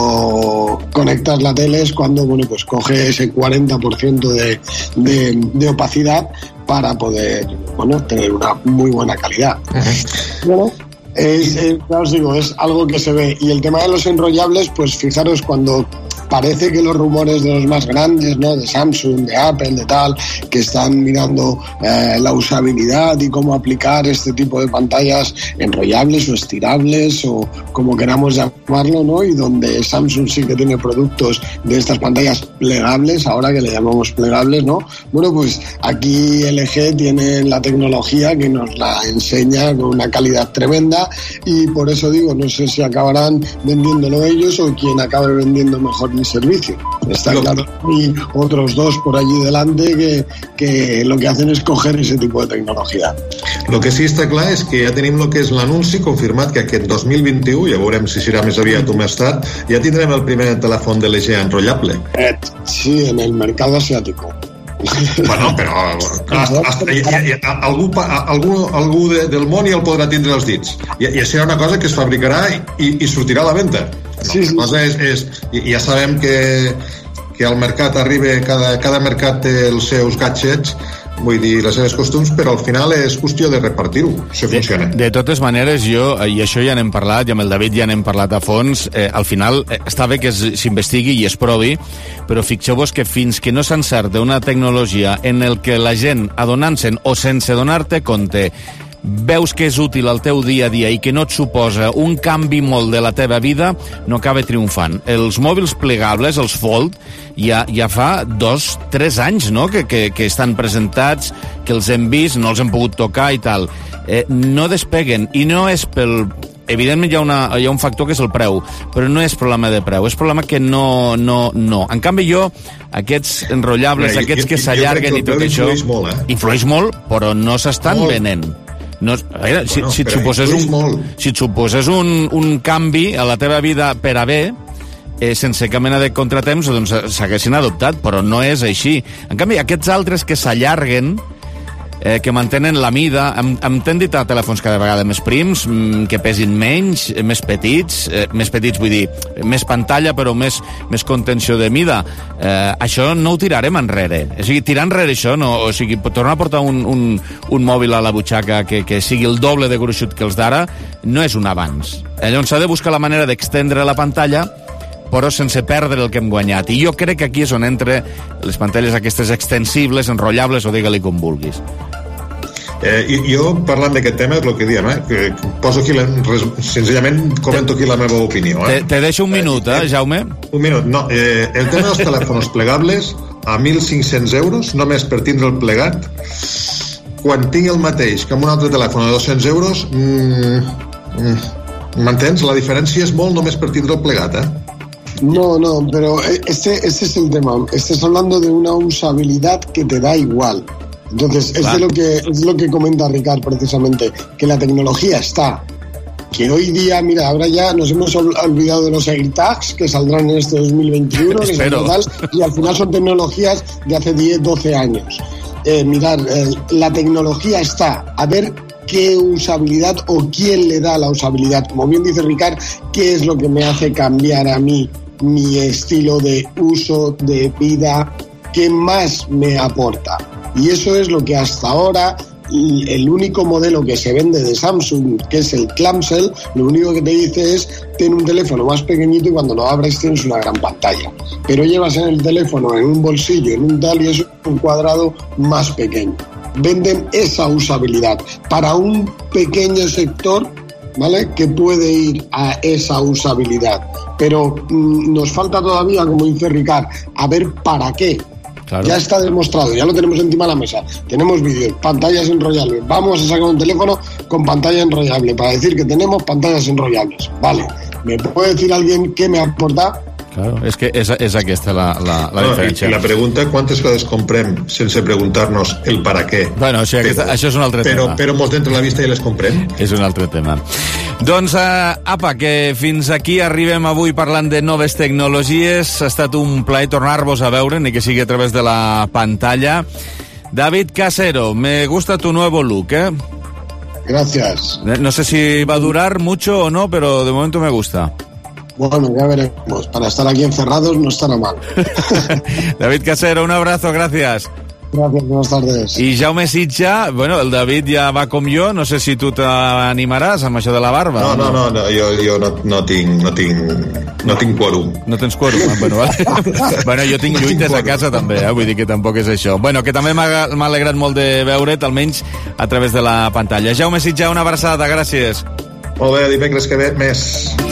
cuando conectas la tele es cuando, bueno, pues coge ese cuarenta por ciento de, de, de opacidad para poder, bueno, tener una muy buena calidad. Uh-huh. Bueno, es, es, ya os digo, es algo que se ve. Y el tema de los enrollables, pues fijaros cuando parece que los rumores de los más grandes, ¿no? De Samsung, de Apple, de tal, que están mirando eh, la usabilidad y cómo aplicar este tipo de pantallas enrollables o estirables o como queramos llamarlo, ¿no? Y donde Samsung sí que tiene productos de estas pantallas plegables, ahora que le llamamos plegables, ¿no? Bueno, pues aquí L G tiene la tecnología que nos la enseña con una calidad tremenda y por eso digo, no sé si acabarán vendiéndolo ellos o quien acabe vendiendo mejor mi servicio. Está claro, y otros dos por allí delante que, que lo que hacen es coger ese tipo de tecnologia. Lo que sí està clar és que ja tenim el que és l'anunci confirmat que aquest dos mil vint-i-u, ja veurem si serà més aviat o més tard, ja tindrem el primer telèfon de L G enrotllable. Eh, sí, en el mercado asiático. Bueno, però hasta, hasta, i, i, algú, algú, algú de, del món ja el podrà tindre als dits i, i serà una cosa que es fabricarà i, i sortirà a la venda. No, sí, sí. La cosa és, és, ja sabem que, que al mercat arriba, cada, cada mercat té els seus gadgets, vull dir, les seves costums, però al final és qüestió de repartir-ho, si de, funciona. De totes maneres, jo, i això ja n'hem parlat, i amb el David ja n'hem parlat a fons, eh, al final eh, està bé que s'investigui i es provi, però fixeu-vos que fins que no s'encerta una tecnologia en el que la gent, adonant-se'n o sense donar-te compte, veus que és útil al teu dia a dia i que no et suposa un canvi molt de la teva vida, no acaba triomfant. Els mòbils plegables, els Fold, ja, ja fa dos, tres anys, no?, que, que, que estan presentats, que els hem vist, no els hem pogut tocar i tal. Eh, no despeguen, i no és pel... Evidentment hi ha, una, hi ha un factor que és el preu, però no és problema de preu, és problema que no... no, no. En canvi jo, aquests enrotllables, Bé, aquests jo, que s'allarguen i tot això... Influeix molt, eh? Influeix molt, però no s'estan venent. No, a veure, si, bueno, si, et suposes un, si et suposes un, un canvi a la teva vida per a bé, eh, sense cap mena de contratemps, doncs s'haguessin adoptat, però no és així. En canvi, aquests altres que s'allarguen, eh, que mantenen la mida, em, em t'han dit a telèfons cada vegada més prims, mm, que pesin menys, eh, més petits, eh, més petits vull dir, més pantalla però més, més contenció de mida. Eh, això no ho tirarem enrere. O sigui, tirar enrere això, no, o sigui, tornar a portar un, un, un mòbil a la butxaca que, que sigui el doble de gruixut que els d'ara, no és un avanç. Eh, llavors s'ha de buscar la manera d'extendre la pantalla però sense perdre el que hem guanyat. I jo crec que aquí és on entre les pantalles aquestes extensibles, enrotllables o digue-li com vulguis. Eh, i, jo, parlant d'aquest tema, és el que diem, eh? Que poso aquí, la, res, senzillament comento aquí la meva opinió. Eh? Te, te deixo un minut, eh, eh, Jaume? Un minut, no. Eh, el tema dels telèfons plegables, a mil cinc-cents euros, només per tindre el plegat, quan tinc el mateix que amb un altre telèfon a dos-cents euros, mm, mm, m'entens? La diferència és molt només per tindre el plegat, eh? No, no, pero este, este es el tema. Estás hablando de una usabilidad que te da igual. Entonces, es, de lo que, es lo que comenta Ricard precisamente, que la tecnología está. Que hoy día, mira, ahora ya nos hemos olvidado de los AirTags que saldrán en este dos mil veintiuno, que son total, y al final son tecnologías de hace diez, doce años. Eh, mirad, eh, la tecnología está. A ver qué usabilidad o quién le da la usabilidad. Como bien dice Ricard, ¿qué es lo que me hace cambiar a mí mi estilo de uso, de vida? ¿Qué más me aporta? Y eso es lo que hasta ahora el único modelo que se vende de Samsung, que es el Clamshell, lo único que te dice es ten un teléfono más pequeñito y cuando lo abres tienes una gran pantalla. Pero llevas en el teléfono en un bolsillo, en un tal, y es un cuadrado más pequeño. Venden esa usabilidad para un pequeño sector, ¿vale?, que puede ir a esa usabilidad. Pero mmm, nos falta todavía, como dice Ricard, a ver para qué. Claro. Ya está demostrado, ya lo tenemos encima de la mesa. Tenemos vídeos, pantallas enrollables. Vamos a sacar un teléfono con pantalla enrollable para decir que tenemos pantallas enrollables. Vale, ¿me puede decir alguien qué me aporta? Claro, és que és, és aquesta la, la, la no, diferència. I la pregunta, quantes coses comprem sense preguntar-nos el para què? Bueno, o sigui, aquesta, però, això és un altre però, tema. Però mos dentro la vista i les comprem. És un altre tema. Doncs, uh, apa, que fins aquí arribem avui parlant de noves tecnologies. Ha estat un plaer tornar-vos a veure, ni que sigui a través de la pantalla. David Casero, me gusta tu nuevo look, ¿eh? Gracias. No sé si va a durar mucho o no, pero de momento me gusta. Bueno, ya veremos. Para estar aquí encerrados no estará mal. David Casero, un abrazo, gracias. Gracias, buenas tardes. I Jaume Sitja, bueno, el David ja va com jo, no sé si tu t'animaràs amb això de la barba. No, no, no, no jo, jo no, no tinc, no tinc, no tinc quòrum. No tens quòrum? Ah, bueno, vale. Bueno, jo tinc lluites a casa també, eh? Vull dir que tampoc és això. Bueno, que també m'ha alegrat molt de veure't, almenys a través de la pantalla. Jaume Sitja, una abraçada, gràcies. Molt bé, dimecres que ve més.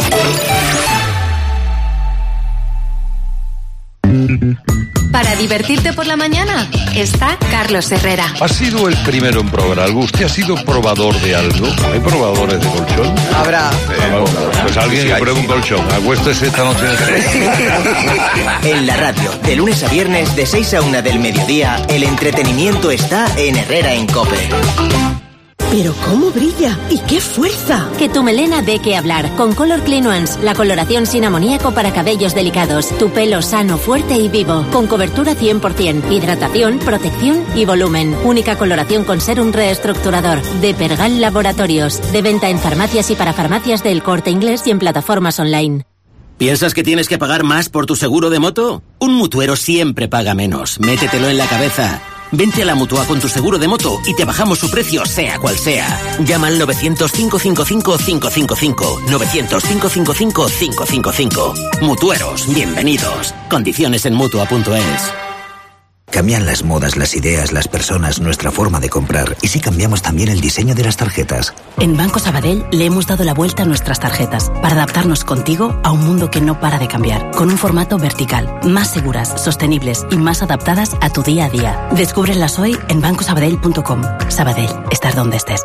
Para divertirte por la mañana está Carlos Herrera. Ha sido el primero en probar algo. ¿Usted ha sido probador de algo? ¿Hay probadores de colchón? Habrá. Eh, pues alguien sí, que pruebe un colchón. Acuéstese esta noche en En la radio, de lunes a viernes, de seis a una del mediodía, el entretenimiento está en Herrera en COPE. ¡Pero cómo brilla! ¡Y qué fuerza! Que tu melena dé que hablar con Color Clean Ones, la coloración sin amoníaco para cabellos delicados. Tu pelo sano, fuerte y vivo, con cobertura cien por ciento, hidratación, protección y volumen. Única coloración con serum reestructurador. De Pergal Laboratorios. De venta en farmacias y para farmacias del Corte Inglés y en plataformas online. ¿Piensas que tienes que pagar más por tu seguro de moto? Un mutuero siempre paga menos. Métetelo en la cabeza. Vente a la Mutua con tu seguro de moto y te bajamos su precio, sea cual sea. Llama al novecientos, cinco cinco cinco, cinco cinco cinco. novecientos, cinco cinco cinco, cinco cinco cinco. Mutueros, bienvenidos. Condiciones en mutua punto es. Cambian las modas, las ideas, las personas, nuestra forma de comprar. ¿Y si cambiamos también el diseño de las tarjetas? En Banco Sabadell le hemos dado la vuelta a nuestras tarjetas para adaptarnos contigo a un mundo que no para de cambiar, con un formato vertical, más seguras, sostenibles y más adaptadas a tu día a día. Descúbrelas hoy en banco sabadell punto com. Sabadell, estar donde estés.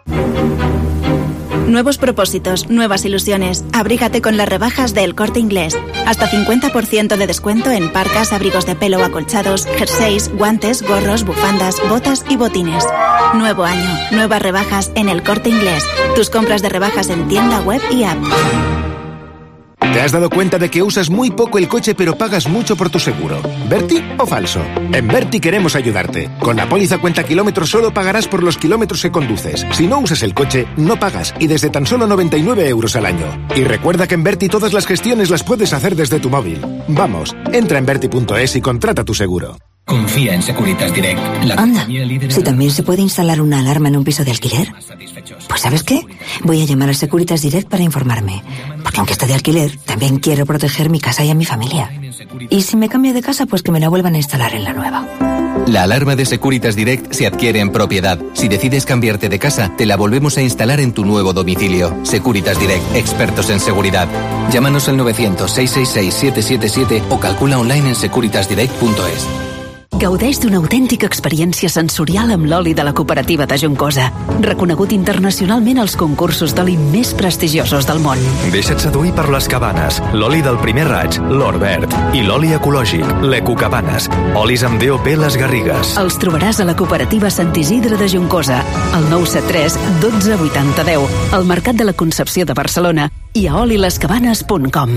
Nuevos propósitos, nuevas ilusiones. Abrígate con las rebajas de El Corte Inglés. Hasta cincuenta por ciento de descuento en parcas, abrigos de pelo acolchados, jerseys, guantes, gorros, bufandas, botas y botines. Nuevo año, nuevas rebajas en El Corte Inglés. Tus compras de rebajas en tienda, web y app. ¿Te has dado cuenta de que usas muy poco el coche pero pagas mucho por tu seguro? ¿Berti o falso? En Berti queremos ayudarte. Con la póliza cuenta kilómetros solo pagarás por los kilómetros que conduces. Si no usas el coche, no pagas y desde tan solo noventa y nueve euros al año. Y recuerda que en Berti todas las gestiones las puedes hacer desde tu móvil. Vamos, entra en berti punto es y contrata tu seguro. Confía en Securitas Direct. La Anda, si también se puede instalar una alarma en un piso de alquiler. Pues ¿sabes qué? Voy a llamar a Securitas Direct para informarme. Porque aunque esté de alquiler, también quiero proteger mi casa y a mi familia. Y si me cambio de casa, pues que me la vuelvan a instalar en la nueva. La alarma de Securitas Direct se adquiere en propiedad. Si decides cambiarte de casa, te la volvemos a instalar en tu nuevo domicilio. Securitas Direct, expertos en seguridad. Llámanos al novecientos, seiscientos sesenta y seis, siete siete siete o calcula online en securitas direct punto es. Gaudeix d'una autèntica experiència sensorial amb l'oli de la cooperativa de Juncosa, reconegut internacionalment als concursos d'oli més prestigiosos del món. Deixa't seduir per les Cabanes, l'oli del primer raig, l'or verd, i l'oli ecològic, l'Ecocabanes, olis amb D O P Les Garrigues. Els trobaràs a la cooperativa Sant Isidre de Juncosa, al nou set tres, dotze, vuitanta, deu, al Mercat de la Concepció de Barcelona i a oli les cabanes punt com.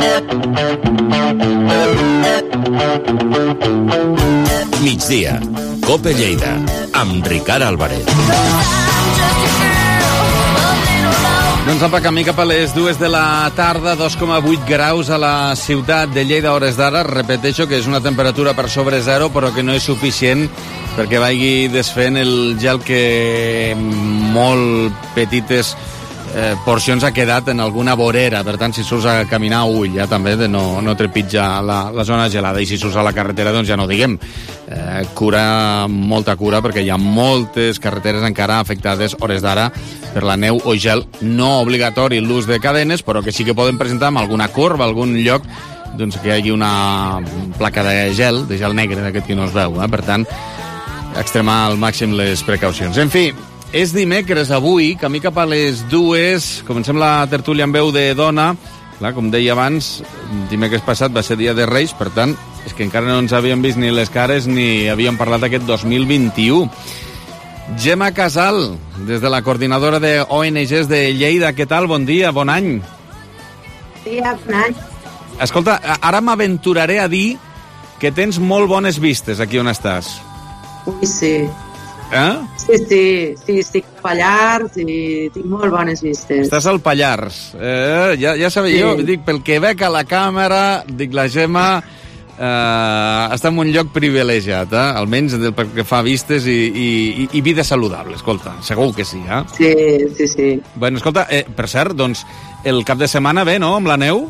Migdia, COPE Lleida, amb Ricard Álvarez. Doncs apa, camí cap a les dues de la tarda, dos coma vuit graus a la ciutat de Lleida a hores d'ara. Repeteixo que és una temperatura per sobre zero, però que no és suficient perquè vagi desfent el gel que molt petites eh, porcions ha quedat en alguna vorera. Per tant, si surts a caminar, ull, ja també de no, no trepitja la, la zona gelada. I si surts a la carretera, doncs ja no diguem. Eh, cura, molta cura, perquè hi ha moltes carreteres encara afectades hores d'ara per la neu o gel. No obligatori l'ús de cadenes, però que sí que poden presentar en alguna corba, algun lloc, doncs que hi hagi una placa de gel, de gel negre, d'aquest que no es veu. Eh? Per tant, extremar al màxim les precaucions. En fi, és dimecres avui, camí cap a les dues, comencem la tertúlia amb veu de dona. Clar, com deia abans, dimecres passat va ser dia de Reis, per tant, és que encara no ens havíem vist ni les cares ni havíem parlat d'aquest dos mil vint-i-u. Gemma Casal, des de la coordinadora de O N Ges de Lleida, què tal? Bon dia, bon any. Bon dia, bon any. Escolta, ara m'aventuraré a dir que tens molt bones vistes aquí on estàs. Ui, sí. Eh? Sí, sí, sí, estic a Pallars i tinc molt bones vistes. Estàs al Pallars. Eh, ja, ja sabia, sí. Jo dic, pel que veig a la càmera, dic, la Gemma eh, està en un lloc privilegiat, eh? Almenys pel que fa vistes i, i, i vida saludable, escolta, segur que sí, eh? Sí, sí, sí. Bueno, escolta, eh, per cert, doncs, el cap de setmana ve, no?, amb la neu?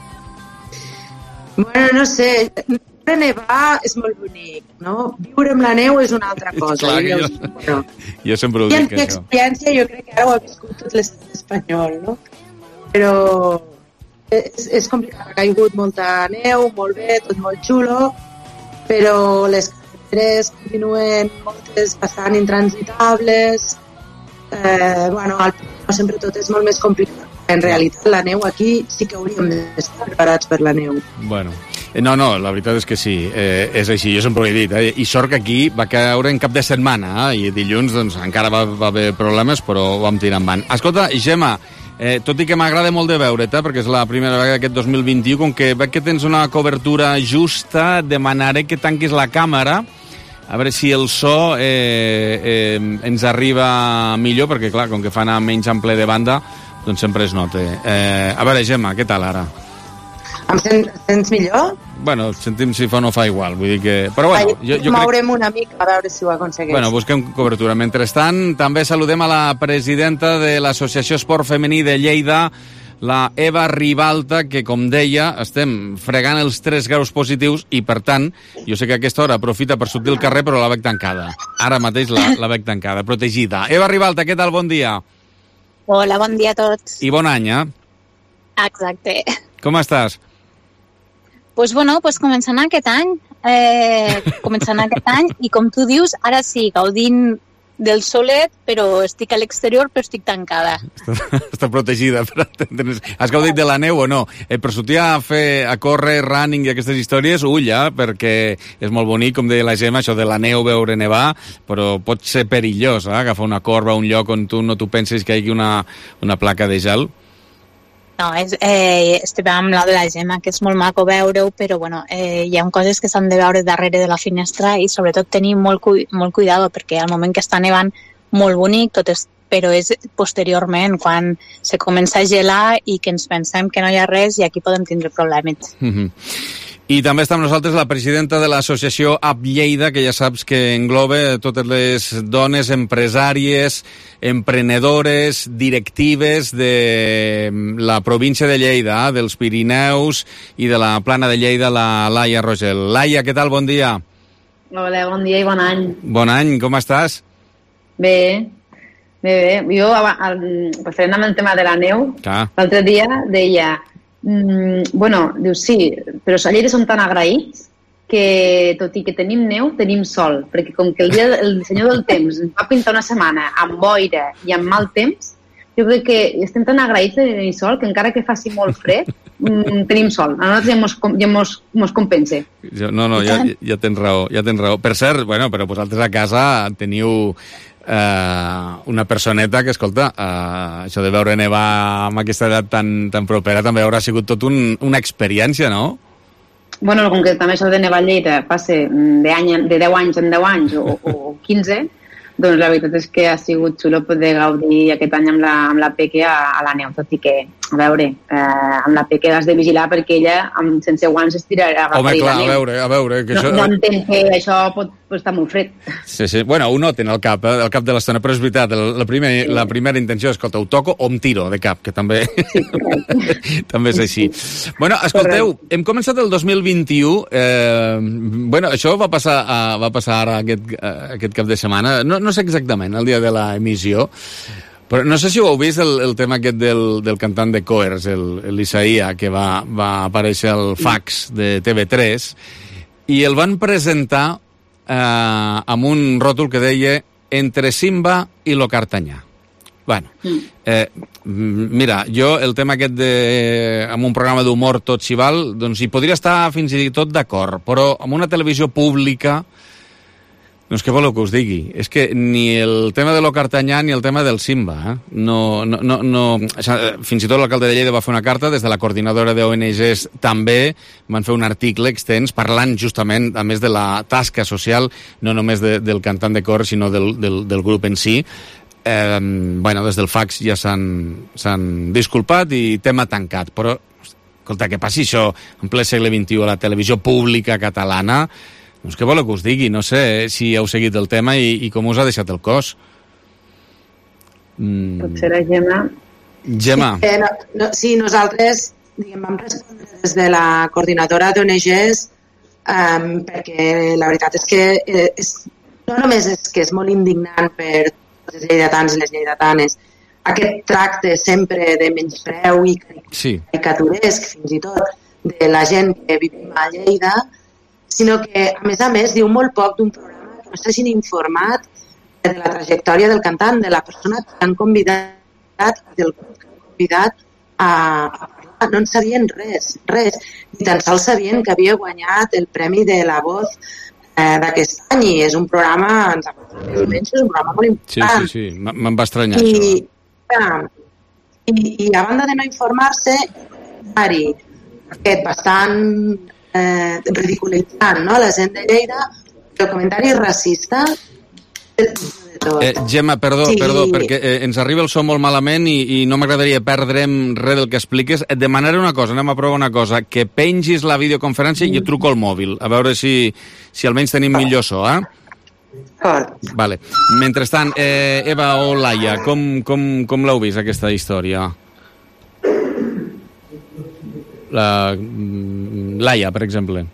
Bueno, no sé, nevar és molt bonic, no? Viure amb la neu és una altra cosa. Clar, jo, jo, bueno, jo sempre ho dic, això. I en experiència jo crec que ara ho ha viscut tot l'estat espanyol, no? Però és, és complicat, ha caigut molta neu, molt bé, tot molt xulo, però les carreteres continuen moltes bastant intransitables, eh, bueno, al Pirineu sempre tot és molt més complicat. En realitat, la neu aquí sí que hauríem d'estar preparats per la neu. Bueno, no, no, la veritat és que sí, eh, és així, jo sempre ho he dit, eh? I sort que aquí va caure en cap de setmana, eh? I dilluns doncs, encara va, va haver problemes, però ho vam tirar endavant. Escolta, Gemma, eh, tot i que m'agrada molt de veure't, eh? Perquè és la primera vegada d'aquest dos mil vint-i-u, com que veig que tens una cobertura justa, demanaré que tanquis la càmera, a veure si el so eh, eh, ens arriba millor, perquè clar, com que fa anar menys ample de banda, doncs sempre es nota. Eh, a veure, Gemma, què tal ara? Em sent, sents millor? Bueno, sentim si fa o no fa igual, vull dir que... Però bueno, jo, jo mourem crec... una mica a veure si ho aconsegueix. Bueno, busquem cobertura. Mentrestant, també saludem a la presidenta de l'Associació Esport Femení de Lleida, la Eva Ribalta, que, com deia, estem fregant els tres graus positius i, per tant, jo sé que a aquesta hora aprofita per sortir al carrer, però la veig tancada. Ara mateix la, la veig tancada, protegida. Eva Ribalta, què tal? Bon dia. Hola, bon dia a tots. I bon any, eh? Exacte. Com estàs? Pues bueno, pues començant aquest any, eh, començant aquest any, i com tu dius, ara sí, gaudint del solet, però estic a l'exterior, però estic tancada. Està, està protegida. Però has gaudit de la neu o no? Eh, per sortir a fer, a córrer, running i aquestes històries, ull, eh? Perquè és molt bonic, com deia la Gemma, això de la neu, veure nevar, però pot ser perillós, eh? Agafar una corba a un lloc on tu no tu penses que hi hagi una, una placa de gel. No, és, eh, estic amb la de la Gemma, que és molt maco veure-ho, però bueno, eh, hi ha coses que s'han de veure darrere de la finestra i sobretot tenir molt, cu molt cuidado, perquè al moment que està nevant molt bonic, tot és, però és posteriorment, quan se comença a gelar i que ens pensem que no hi ha res i aquí podem tindre problemes. Mm-hmm. I també està amb nosaltres la presidenta de l'associació A P Lleida, que ja saps que engloba totes les dones empresàries, emprenedores, directives de la província de Lleida, dels Pirineus i de la Plana de Lleida, la Laia Rogel. Laia, què tal? Bon dia. Hola, bon dia i bon any. Bon any, com estàs? Bé, bé, bé. Jo, referent amb el tema de la neu, l'altre dia deia... Mm, bueno, diu, sí, però a Lleida som tan agraïts que tot i que tenim neu, tenim sol, perquè com que el, dia, el senyor del temps ens va pintar una setmana amb boira i amb mal temps, jo crec que estem tan agraïts de tenir sol que encara que faci molt fred, mm, tenim sol. A nosaltres ja mos, ja mos, mos compensa. No, no, ja, ja tens raó, ja tens raó. Per cert, bueno, però vosaltres a casa teniu... Uh, una personeta que, escolta, uh, això de veure nevar amb aquesta edat tan, tan propera també haurà sigut tot un, una experiència, no? Bueno, com que també això de nevar a Lleida passa de, any, de deu anys en deu anys o, o quinze, doncs la veritat és que ha sigut xulo poder gaudir aquest any amb la, amb la Peque a, a la neu, tot i que, a veure, eh, amb la Peque has de vigilar perquè ella amb, sense guants es tirarà a Home, clar, la neu. a veure, a veure... Que no, això... no entenc que això pot, pot estar molt fred. Sí, sí. Bueno, ho noten al cap, eh, al cap de l'estona, però és veritat, la primera, sí. la primera intenció és, escolta, ho toco o em tiro de cap, que també, sí, també és així. Bueno, escolteu, hem començat el dos mil vint-i-u, eh, bueno, això va passar, a, va passar ara aquest, aquest cap de setmana, no, no sé exactament, el dia de l'emissió, però no sé si ho heu vist, el, el tema aquest del, del cantant de Coers, l'Isaïa, que va, va aparèixer al fax de T V tres, i el van presentar eh, amb un ròtol que deia Entre Simba i lo Cartanyà. Bueno, eh, mira, jo el tema aquest de... amb un programa d'humor tot s'hi val, doncs hi podria estar fins i tot d'acord, però amb una televisió pública, doncs què voleu que us digui? És que ni el tema de lo Cartanyà ni el tema del Simba, eh? No, no, no, no... Fins i tot l'alcalde de Lleida va fer una carta, des de la coordinadora d'O N Ges també van fer un article extens parlant justament, a més de la tasca social, no només de, del cantant de cor, sinó del, del, del grup en si. Eh, bueno, des del fax ja s'han disculpat i tema tancat, però, escolta, que passi això en ple segle vint-i-u a la televisió pública catalana, doncs què voleu que us digui? No sé si heu seguit el tema i, i com us ha deixat el cos. Mm. Potser la Gemma... Gemma. Sí, eh, no, no, sí nosaltres diguem, vam respondre des de la coordinadora d'O N Ges um, perquè la veritat és que eh, és, no només és que és molt indignant per els lleidatans i les lleidatanes, aquest tracte sempre de menyspreu i sí. caricaturesc, fins i tot, de la gent que vivim a Lleida, sinó que, a més a més, diu molt poc d'un programa que no s'hagin informat de la trajectòria del cantant, de la persona que han convidat, del grup que han convidat a, a parlar. No en sabien res, res. Ni tan sols sabien que havia guanyat el Premi de la Voz eh, d'aquest any, i és un programa, ens ha portat els menys, és un programa molt important. Sí, sí, sí, me'n va estranyar I, això. I, I a banda de no informar-se, aquest bastant eh, ridiculitzant, no?, la gent de Lleida, el comentari racista... Eh, Gemma, perdó, sí. perdó, perquè eh, ens arriba el so molt malament i, i no m'agradaria perdre'm res del que expliques. Et demanaré una cosa, anem a provar una cosa, que pengis la videoconferència i jo truco al mòbil, a veure si, si almenys tenim millor so, eh? Vale. Mentrestant, eh, Eva o Laia, com, com, com l'heu vist, aquesta història? La... Laia, per exemple.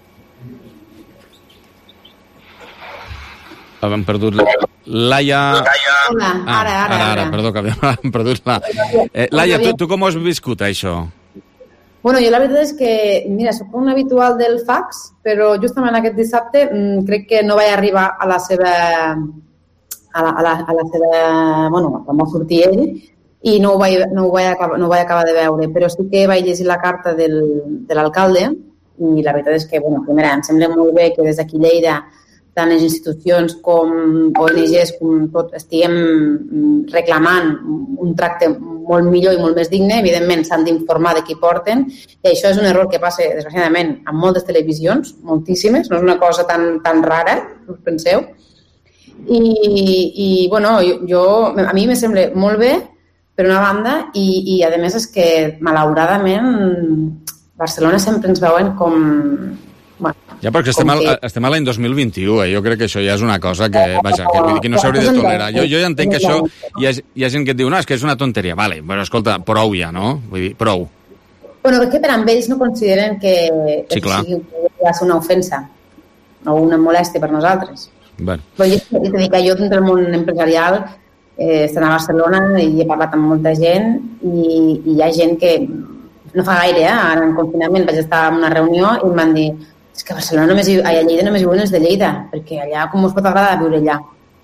Hem perdut... Laia... Hola, ah, ara, ara, ara, ara. Perdó, que havíem perdut la... Eh, Laia, tu, tu com ho has viscut, això? Bueno, jo la veritat és que, mira, soc un habitual del fax, però justament aquest dissabte mmm, crec que no vaig arribar a la seva... a la, a la, a la seva... Bueno, quan va sortir ell, i no ho, vaig, no, ho vaig acabar, no ho vaig acabar de veure, però sí que vaig llegir la carta del, de l'alcalde, i la veritat és que, bueno, primera, em sembla molt bé que des d'aquí Lleida tant les institucions com O N Ges, com tot, estiguem reclamant un tracte molt millor i molt més digne. Evidentment, s'han d'informar de qui porten, i això és un error que passa, desgraciadament, en moltes televisions, moltíssimes, no és una cosa tan, tan rara, us penseu. I, i bueno, jo, jo, a mi me sembla molt bé, per una banda, i, i a més és que, malauradament, Barcelona sempre ens veuen com... Bueno, ja, perquè estem, al, estem a l'any dos mil vint-i-u, eh? Jo crec que això ja és una cosa que, vaja, que, que no s'hauria de tolerar. Jo, jo ja entenc que això, hi ha, hi ha gent que et diu, no, és que és una tonteria. Vale, però escolta, prou ja, no? Vull dir, prou. Bueno, perquè per amb ells no consideren que sí, clar. sigui una ofensa o una molèstia per nosaltres. Bueno. Però jo t'he dit que jo, dintre del món empresarial, eh, estic a Barcelona i he parlat amb molta gent, i, i hi ha gent que no fa gaire, eh? Ara en confinament vaig estar en una reunió i em van dir és que a Barcelona només hi, a Lleida només viuen els de Lleida, perquè allà com us pot agradar viure allà?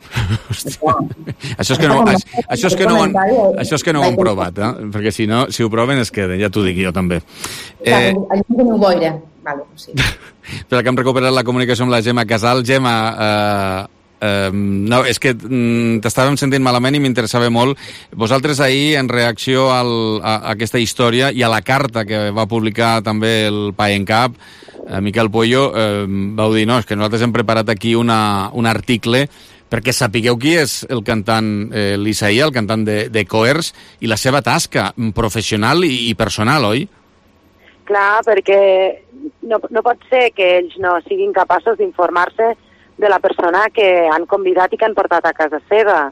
Això és que no, això és que no, han, això és que no ho han provat, eh? Perquè si no, si ho proven es queden, ja t'ho dic jo també. Eh... Allà teniu boira. Vale, sí. Espera que hem recuperat la comunicació amb la Gemma Casal. Gemma, eh, eh, no, és que mm, t'estàvem sentint malament i m'interessava molt. Vosaltres ahir, en reacció al, a, a aquesta història i a la carta que va publicar també el PAENCAP, eh, Miquel Puello, eh, vau dir, no, és que nosaltres hem preparat aquí una, un article perquè sapigueu qui és el cantant eh, l'Isaia, el cantant de, de Coers, i la seva tasca professional i, i personal, oi? Clar, perquè no, no pot ser que ells no siguin capaços d'informar-se de la persona que han convidat i que han portat a casa seva.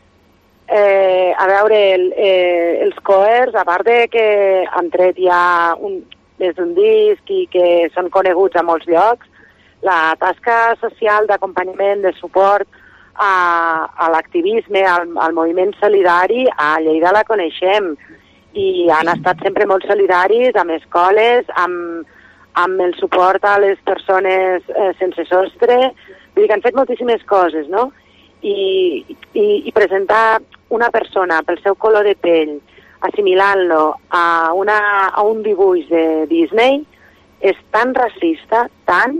Eh, a veure, el, eh, els Coers, a part de que han tret ja un, des d'un disc i que són coneguts a molts llocs, la tasca social d'acompanyament, de suport a, a l'activisme, al, al moviment solidari, a Lleida la coneixem i han estat sempre molt solidaris amb escoles, amb, amb el suport a les persones eh, sense sostre, vull dir que han fet moltíssimes coses, no? I, i, i presentar una persona pel seu color de pell, assimilant-lo a, una, a un dibuix de Disney, és tan racista, tant,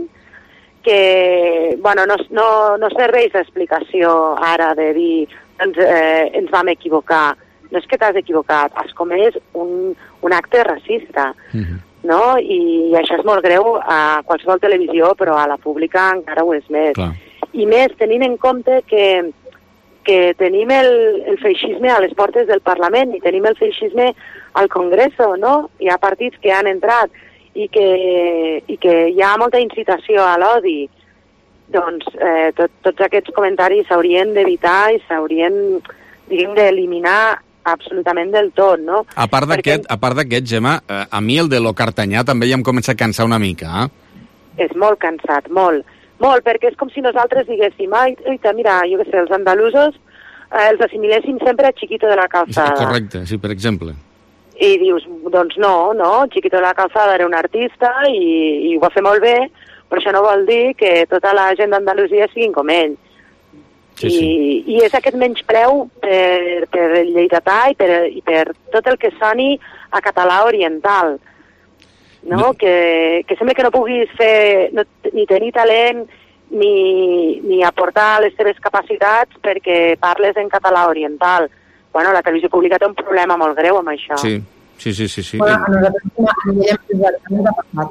que bueno, no, no, no serveix d'explicació ara de dir doncs, eh, ens vam equivocar. No és que t'has equivocat, has comès un, un acte racista, mm-hmm. no? I, I això és molt greu a qualsevol televisió, però a la pública encara ho és més. Clar. I més tenint en compte que, que tenim el, el feixisme a les portes del Parlament i tenim el feixisme al Congreso, no? Hi ha partits que han entrat i que, i que hi ha molta incitació a l'odi, doncs eh, tot, tots aquests comentaris s'haurien d'evitar i s'haurien, diguem, d'eliminar absolutament del tot, no? A part d'aquest, a part d'aquest, Gemma, eh, a mi el de lo Cartanyà també ja em comença a cansar una mica, eh? És molt cansat, molt, molt, perquè és com si nosaltres diguéssim, ai, uita, mira, jo què sé, els andalusos eh, els assimiléssim sempre a Chiquito de la Calzada. Correcte, sí, per exemple. I dius, doncs no, no, Chiquito de la Calzada era un artista i, i ho va fer molt bé, però això no vol dir que tota la gent d'Andalusia siguin com ell. Sí, I, sí. I és aquest menyspreu per, per el lleidatà i per, i per tot el que soni a català oriental, no? no. Que, que sembla que no puguis fer no, ni tenir talent ni, ni aportar les teves capacitats perquè parles en català oriental. Bueno, la televisió pública té un problema molt greu amb això. Sí, sí, sí. sí, sí. Bueno, a nosaltres a nivell empresarial ens ha passat.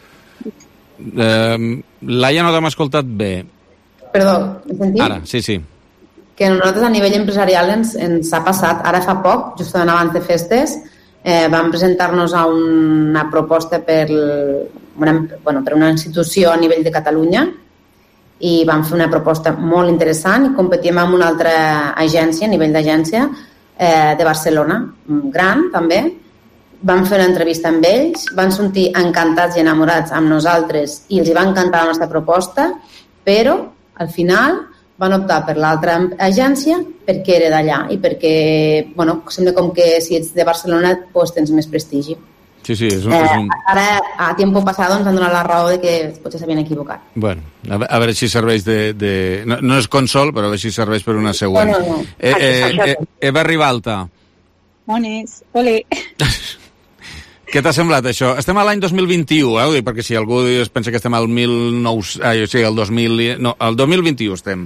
Eh, Laia, no t'hem escoltat bé. Perdó, m'he sentit? Ara, sí, sí. Que a nosaltres a nivell empresarial ens, ens ha passat, ara fa poc, justament abans de festes, eh, vam presentar-nos a una proposta per, una, bueno, per una institució a nivell de Catalunya i vam fer una proposta molt interessant i competíem amb una altra agència, a nivell d'agència, eh, de Barcelona, gran també. Vam fer una entrevista amb ells, van sortir encantats i enamorats amb nosaltres i els hi va encantar la nostra proposta, però al final van optar per l'altra agència perquè era d'allà i perquè, bueno, sembla com que si ets de Barcelona doncs tens més prestigi. Sí, sí, és un... Eh, és un... Ara, a tiempo passat, ens han donat la raó de que potser s'havien equivocat. Bueno, a, a veure si serveix de... de... No, no és consol, però a veure si serveix per una següent. No, no, no. Eh, eh, eh, Eva Ribalta. Bones, ole. Què t'ha semblat, això? Estem a l'any dos mil vint-i-u, eh? Perquè si algú es pensa que estem al mil nou... Ah, sí, el dos mil... No, el dos mil vint-i-u estem.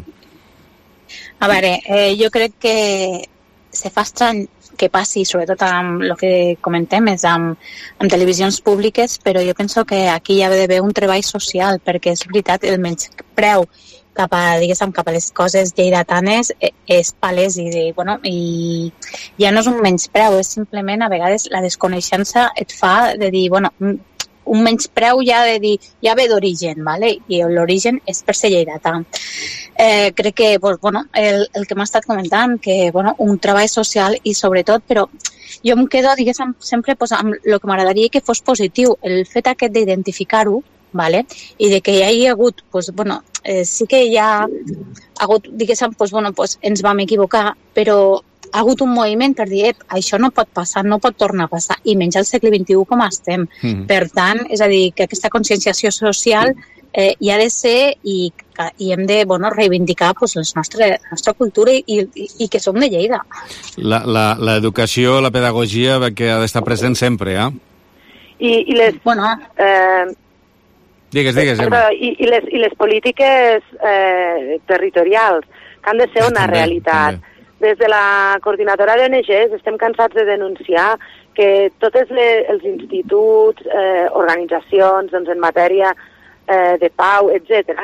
A veure, eh, jo crec que se fa estrany que passi, sobretot amb el que comentem, és amb, amb televisions públiques, però jo penso que aquí hi ha d'haver un treball social, perquè és veritat, el menyspreu cap a, diguéssim, cap a les coses lleidatanes és palès i, bueno, i ja no és un menyspreu, és simplement a vegades la desconeixença et fa de dir, bueno, un menyspreu ja de dir, ja ve d'origen, ¿vale? I l'origen és per ser lleidatà. Eh, crec que, pues, bueno, el, el que m'ha estat comentant, que, bueno, un treball social i sobretot, però jo em quedo, diguéssim, sempre pues, amb el que m'agradaria que fos positiu, el fet aquest d'identificar-ho, ¿vale? I de que hi hagi hagut, pues, bueno, eh, sí que hi ha hagut, diguéssim, pues, bueno, pues, ens vam equivocar, però ha hagut un moviment per dir, això no pot passar, no pot tornar a passar, i menys al segle vint-i-u com estem. Mm. Per tant, és a dir, que aquesta conscienciació social eh, hi ha de ser i, i hem de, bueno, reivindicar pues, la, nostra, la nostra cultura i, i, i que som de Lleida. L'educació, la, la pedagogia que ha d'estar present sempre, eh? I, i les... Bueno... Eh, digues, digues, Emma. I, i, les, I les polítiques eh, territorials, que han de ser una també, realitat. També. Des de la coordinadora d'O N Ges estem cansats de denunciar que tots els instituts, eh, organitzacions doncs, en matèria eh, de pau, etcètera, eh,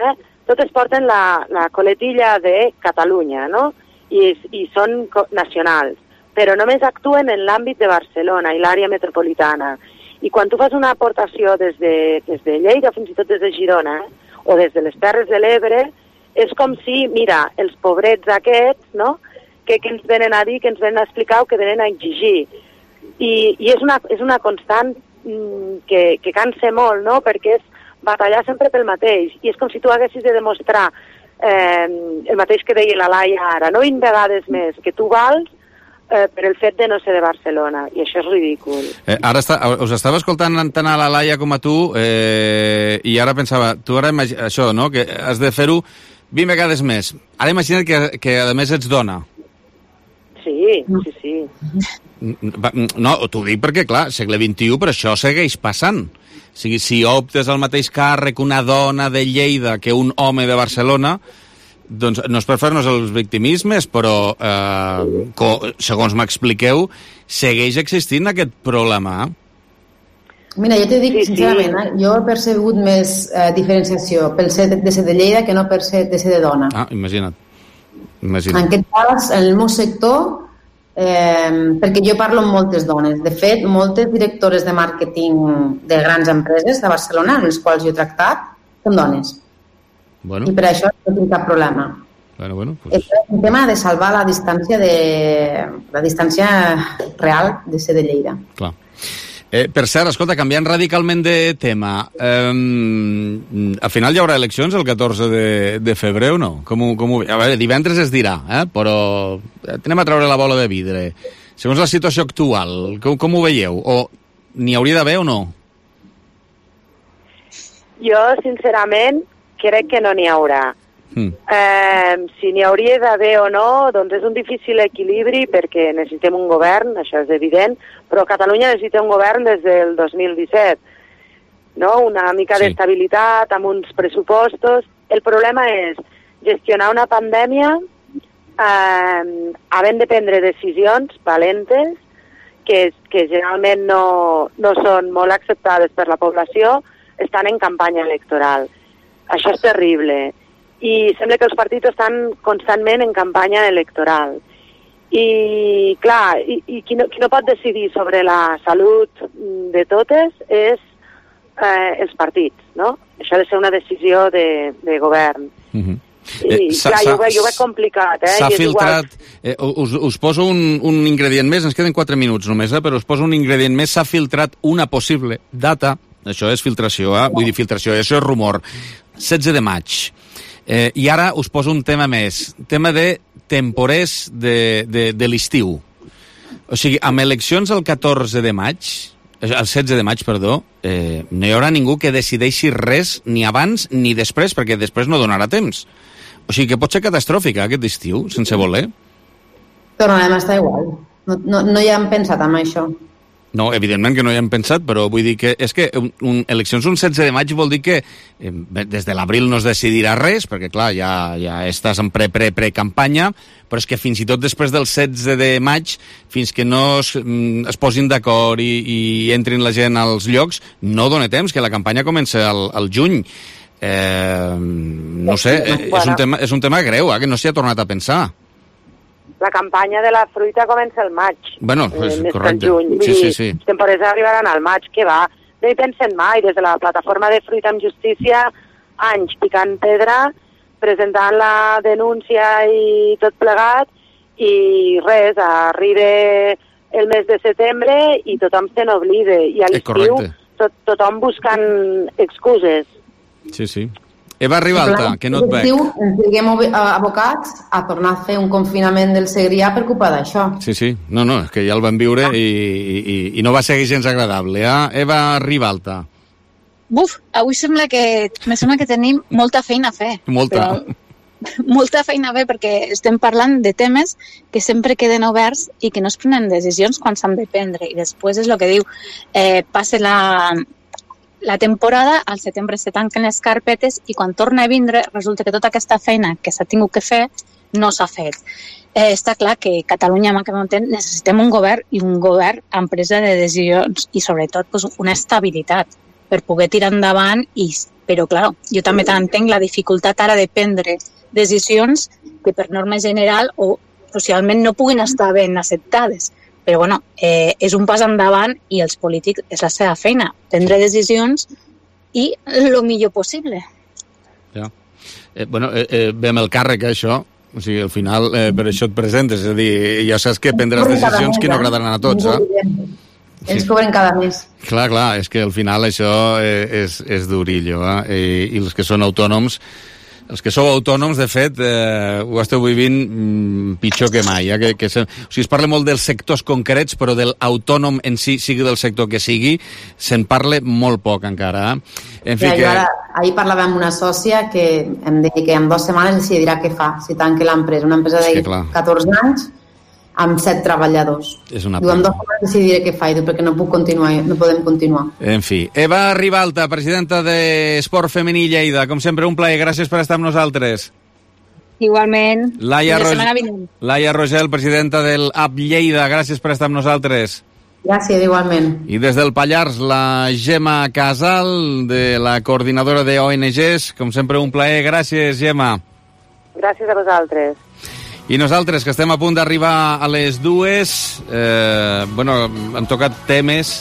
totes porten la, la coletilla de Catalunya, no? I, i són nacionals, però només actuen en l'àmbit de Barcelona i l'àrea metropolitana. I quan tu fas una aportació des de, des de Lleida, fins i tot des de Girona, eh? o des de les Terres de l'Ebre, és com si, mira, els pobrets aquests, no?, que, que ens venen a dir, que ens venen a explicar o que venen a exigir. I, i és, una, és una constant mm, que, que cansa molt, no?, perquè és batallar sempre pel mateix. I és com si tu haguessis de demostrar eh, el mateix que deia la Laia ara, no vint vegades més que tu vals eh, per el fet de no ser de Barcelona. I això és ridícul. Eh, ara està, us estava escoltant tant a la Laia com a tu eh, i ara pensava, tu ara imagi- això, no?, que has de fer-ho vint vegades més. Ara imagina't que, que a més ets dona. Sí, sí, sí. No, t'ho dic perquè, clar, segle vint-i-u, però això segueix passant. O sigui, si optes al mateix càrrec una dona de Lleida que un home de Barcelona, doncs no és per fer-nos els victimismes, però, eh, co, segons m'expliqueu, segueix existint aquest problema. Mira, jo t'he dit, sí, sincerament, sí. Eh, jo he percebut més eh, diferenciació pel ser de, de ser de Lleida que no per ser de ser de dona. Ah, imagina't. imagina't. En aquest cas, en el meu sector, eh, perquè jo parlo amb moltes dones. De fet, moltes directores de màrqueting de grans empreses de Barcelona, amb les quals jo he tractat, són dones. Bueno. I per això no tinc cap problema. Bueno, bueno, pues... És un tema de salvar la distància de la distància real de ser de Lleida. Clar. Eh, per cert, escolta, canviant radicalment de tema, eh, al final hi haurà eleccions el catorze de, de febrer o no? Com ho, com ho... A veure, divendres es dirà, eh? Però anem a treure la bola de vidre. Segons la situació actual, com, com ho veieu? O n'hi hauria d'haver o no? Jo, sincerament, crec que no n'hi haurà. Mm. Eh, si n'hi hauria d'haver o no, doncs és un difícil equilibri perquè necessitem un govern, això és evident, però Catalunya necessita un govern des del dos mil disset, no? Una mica sí. d'estabilitat, amb uns pressupostos. El problema és gestionar una pandèmia eh, havent de prendre decisions valentes que, que generalment no, no són molt acceptades per la població, estan en campanya electoral. Això és terrible. I sembla que els partits estan constantment en campanya electoral. I, clar, i, i qui, no, qui no pot decidir sobre la salut de totes és eh, els partits, no? Això ha de ser una decisió de, de govern. Mm-hmm. I, eh, clar, jo ho, veig, jo ho veig complicat, eh? S'ha I és filtrat... Eh, us, us poso un, un ingredient més, ens queden quatre minuts només, eh, però us poso un ingredient més. S'ha filtrat una possible data, això és filtració, eh? Vull dir filtració, això és rumor, setze de maig. Eh, I ara us poso un tema més, tema de temporers de, de, de l'estiu. O sigui, amb eleccions el catorze de maig, el setze de maig, perdó, eh, no hi haurà ningú que decideixi res ni abans ni després, perquè després no donarà temps. O sigui que pot ser catastròfica aquest estiu, sense voler. Tornarem a estar igual. No, no, no hi hem pensat en això. No, evidentment que no hi hem pensat, però vull dir que és que un, un, eleccions un setze de maig vol dir que eh, des de l'abril no es decidirà res, perquè clar, ja, ja estàs en pre-pre-pre-campanya, però és que fins i tot després del setze de maig, fins que no es, es posin d'acord i, i entrin la gent als llocs, no dona temps, que la campanya comença al, al juny. Eh, no sé, eh, és, un tema, és un tema greu, eh, que no s'hi ha tornat a pensar. La campanya de la fruita comença el maig. Bueno, pues, eh, correcte. Juny. Sí, sí, sí. Les temporades arribaran al maig, que va. No hi pensen mai, des de la plataforma de Fruita amb Justícia, anys picant pedra, presentant la denúncia i tot plegat, i res, arriba el mes de setembre i tothom se n'oblida. I a l'estiu tot, tothom buscant excuses. Sí, sí. Eva Ribalta, que no et veig. Ens diguem abocats a tornar a fer un confinament del Segrià per culpa d'això. Sí, sí. No, no, és que ja el vam viure i, i, i no va ser gens agradable. Eh? Eva Ribalta. Buf, avui sembla que, me sembla que tenim molta feina a fer. Molta. Però, molta feina a fer perquè estem parlant de temes que sempre queden oberts i que no es prenen decisions quan s'han de prendre. I després és el que diu, eh, passa la... la temporada, al setembre se tanquen les carpetes i quan torna a vindre resulta que tota aquesta feina que s'ha tingut que fer no s'ha fet. Eh, està clar que Catalunya, amb aquest moment, necessitem un govern i un govern amb presa de decisions i sobretot pues, una estabilitat per poder tirar endavant i però, clar, jo també entenc la dificultat ara de prendre decisions que per norma general o socialment no puguin estar ben acceptades. Però, bueno, eh, és un pas endavant i els polítics és la seva feina, prendre decisions i el millor possible. Ja. Eh, bueno, eh, eh, ve amb el càrrec, això. O sigui, al final, eh, per això et presentes. És a dir, ja saps que prendràs decisions que no agradaran a tots, eh? Ells cobren cada mes. Clar, clar, és que al final això és, és durillo, eh? I, i els que són autònoms, els que sou autònoms, de fet, eh, ho esteu vivint mm, pitjor que mai. Eh? Que, que se, o sigui, es parla molt dels sectors concrets, però del autònom en si, sigui del sector que sigui, se'n parla molt poc encara. Eh? En fi, ja, que... ara, ahir parlava amb una sòcia que em deia que en dues setmanes decidirà què fa, si tanca l'empresa. Una empresa de catorze anys, amb set treballadors. És una Diu, en dues setmanes decidiré què fa, i diu, perquè no puc continuar, no podem continuar. En fi. Eva Ribalta, presidenta d'Esport Femení Lleida. Com sempre, un plaer. Gràcies per estar amb nosaltres. Igualment. Laia, Ro... Laia Rogel, presidenta del A P Lleida. Gràcies per estar amb nosaltres. Gràcies, igualment. I des del Pallars, la Gemma Casal, de la coordinadora d'O N Ges. Com sempre, un plaer. Gràcies, Gemma. Gràcies a vosaltres. I nosaltres, que estem a punt d'arribar a les dues, eh, bueno, hem tocat temes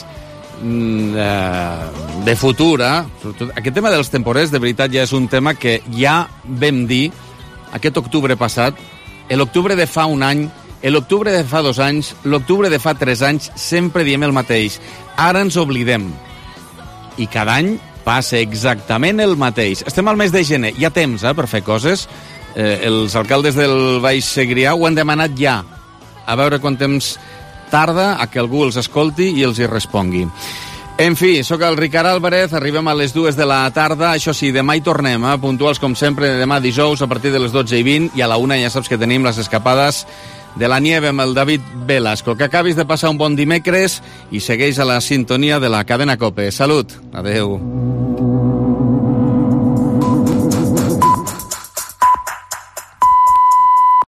eh, de futur, eh? Aquest tema dels temporers, de veritat, ja és un tema que ja vam dir aquest octubre passat, l'octubre de fa un any, l'octubre de fa dos anys, l'octubre de fa tres anys, sempre diem el mateix. Ara ens oblidem. I cada any passa exactament el mateix. Estem al mes de gener, hi ha temps eh, per fer coses. Eh, els alcaldes del Baix Segrià ho han demanat ja, a veure quant temps tarda a que algú els escolti i els hi respongui. En fi, sóc el Ricard Álvarez, arribem a les dues de la tarda, això sí, demà hi tornem, eh? Puntuals com sempre, demà dijous a partir de les dotze i vint, i a la una ja saps que tenim les escapades de la nieve amb el David Velasco. Que acabis de passar un bon dimecres i segueix a la sintonia de la cadena COPE. Salut, adeu.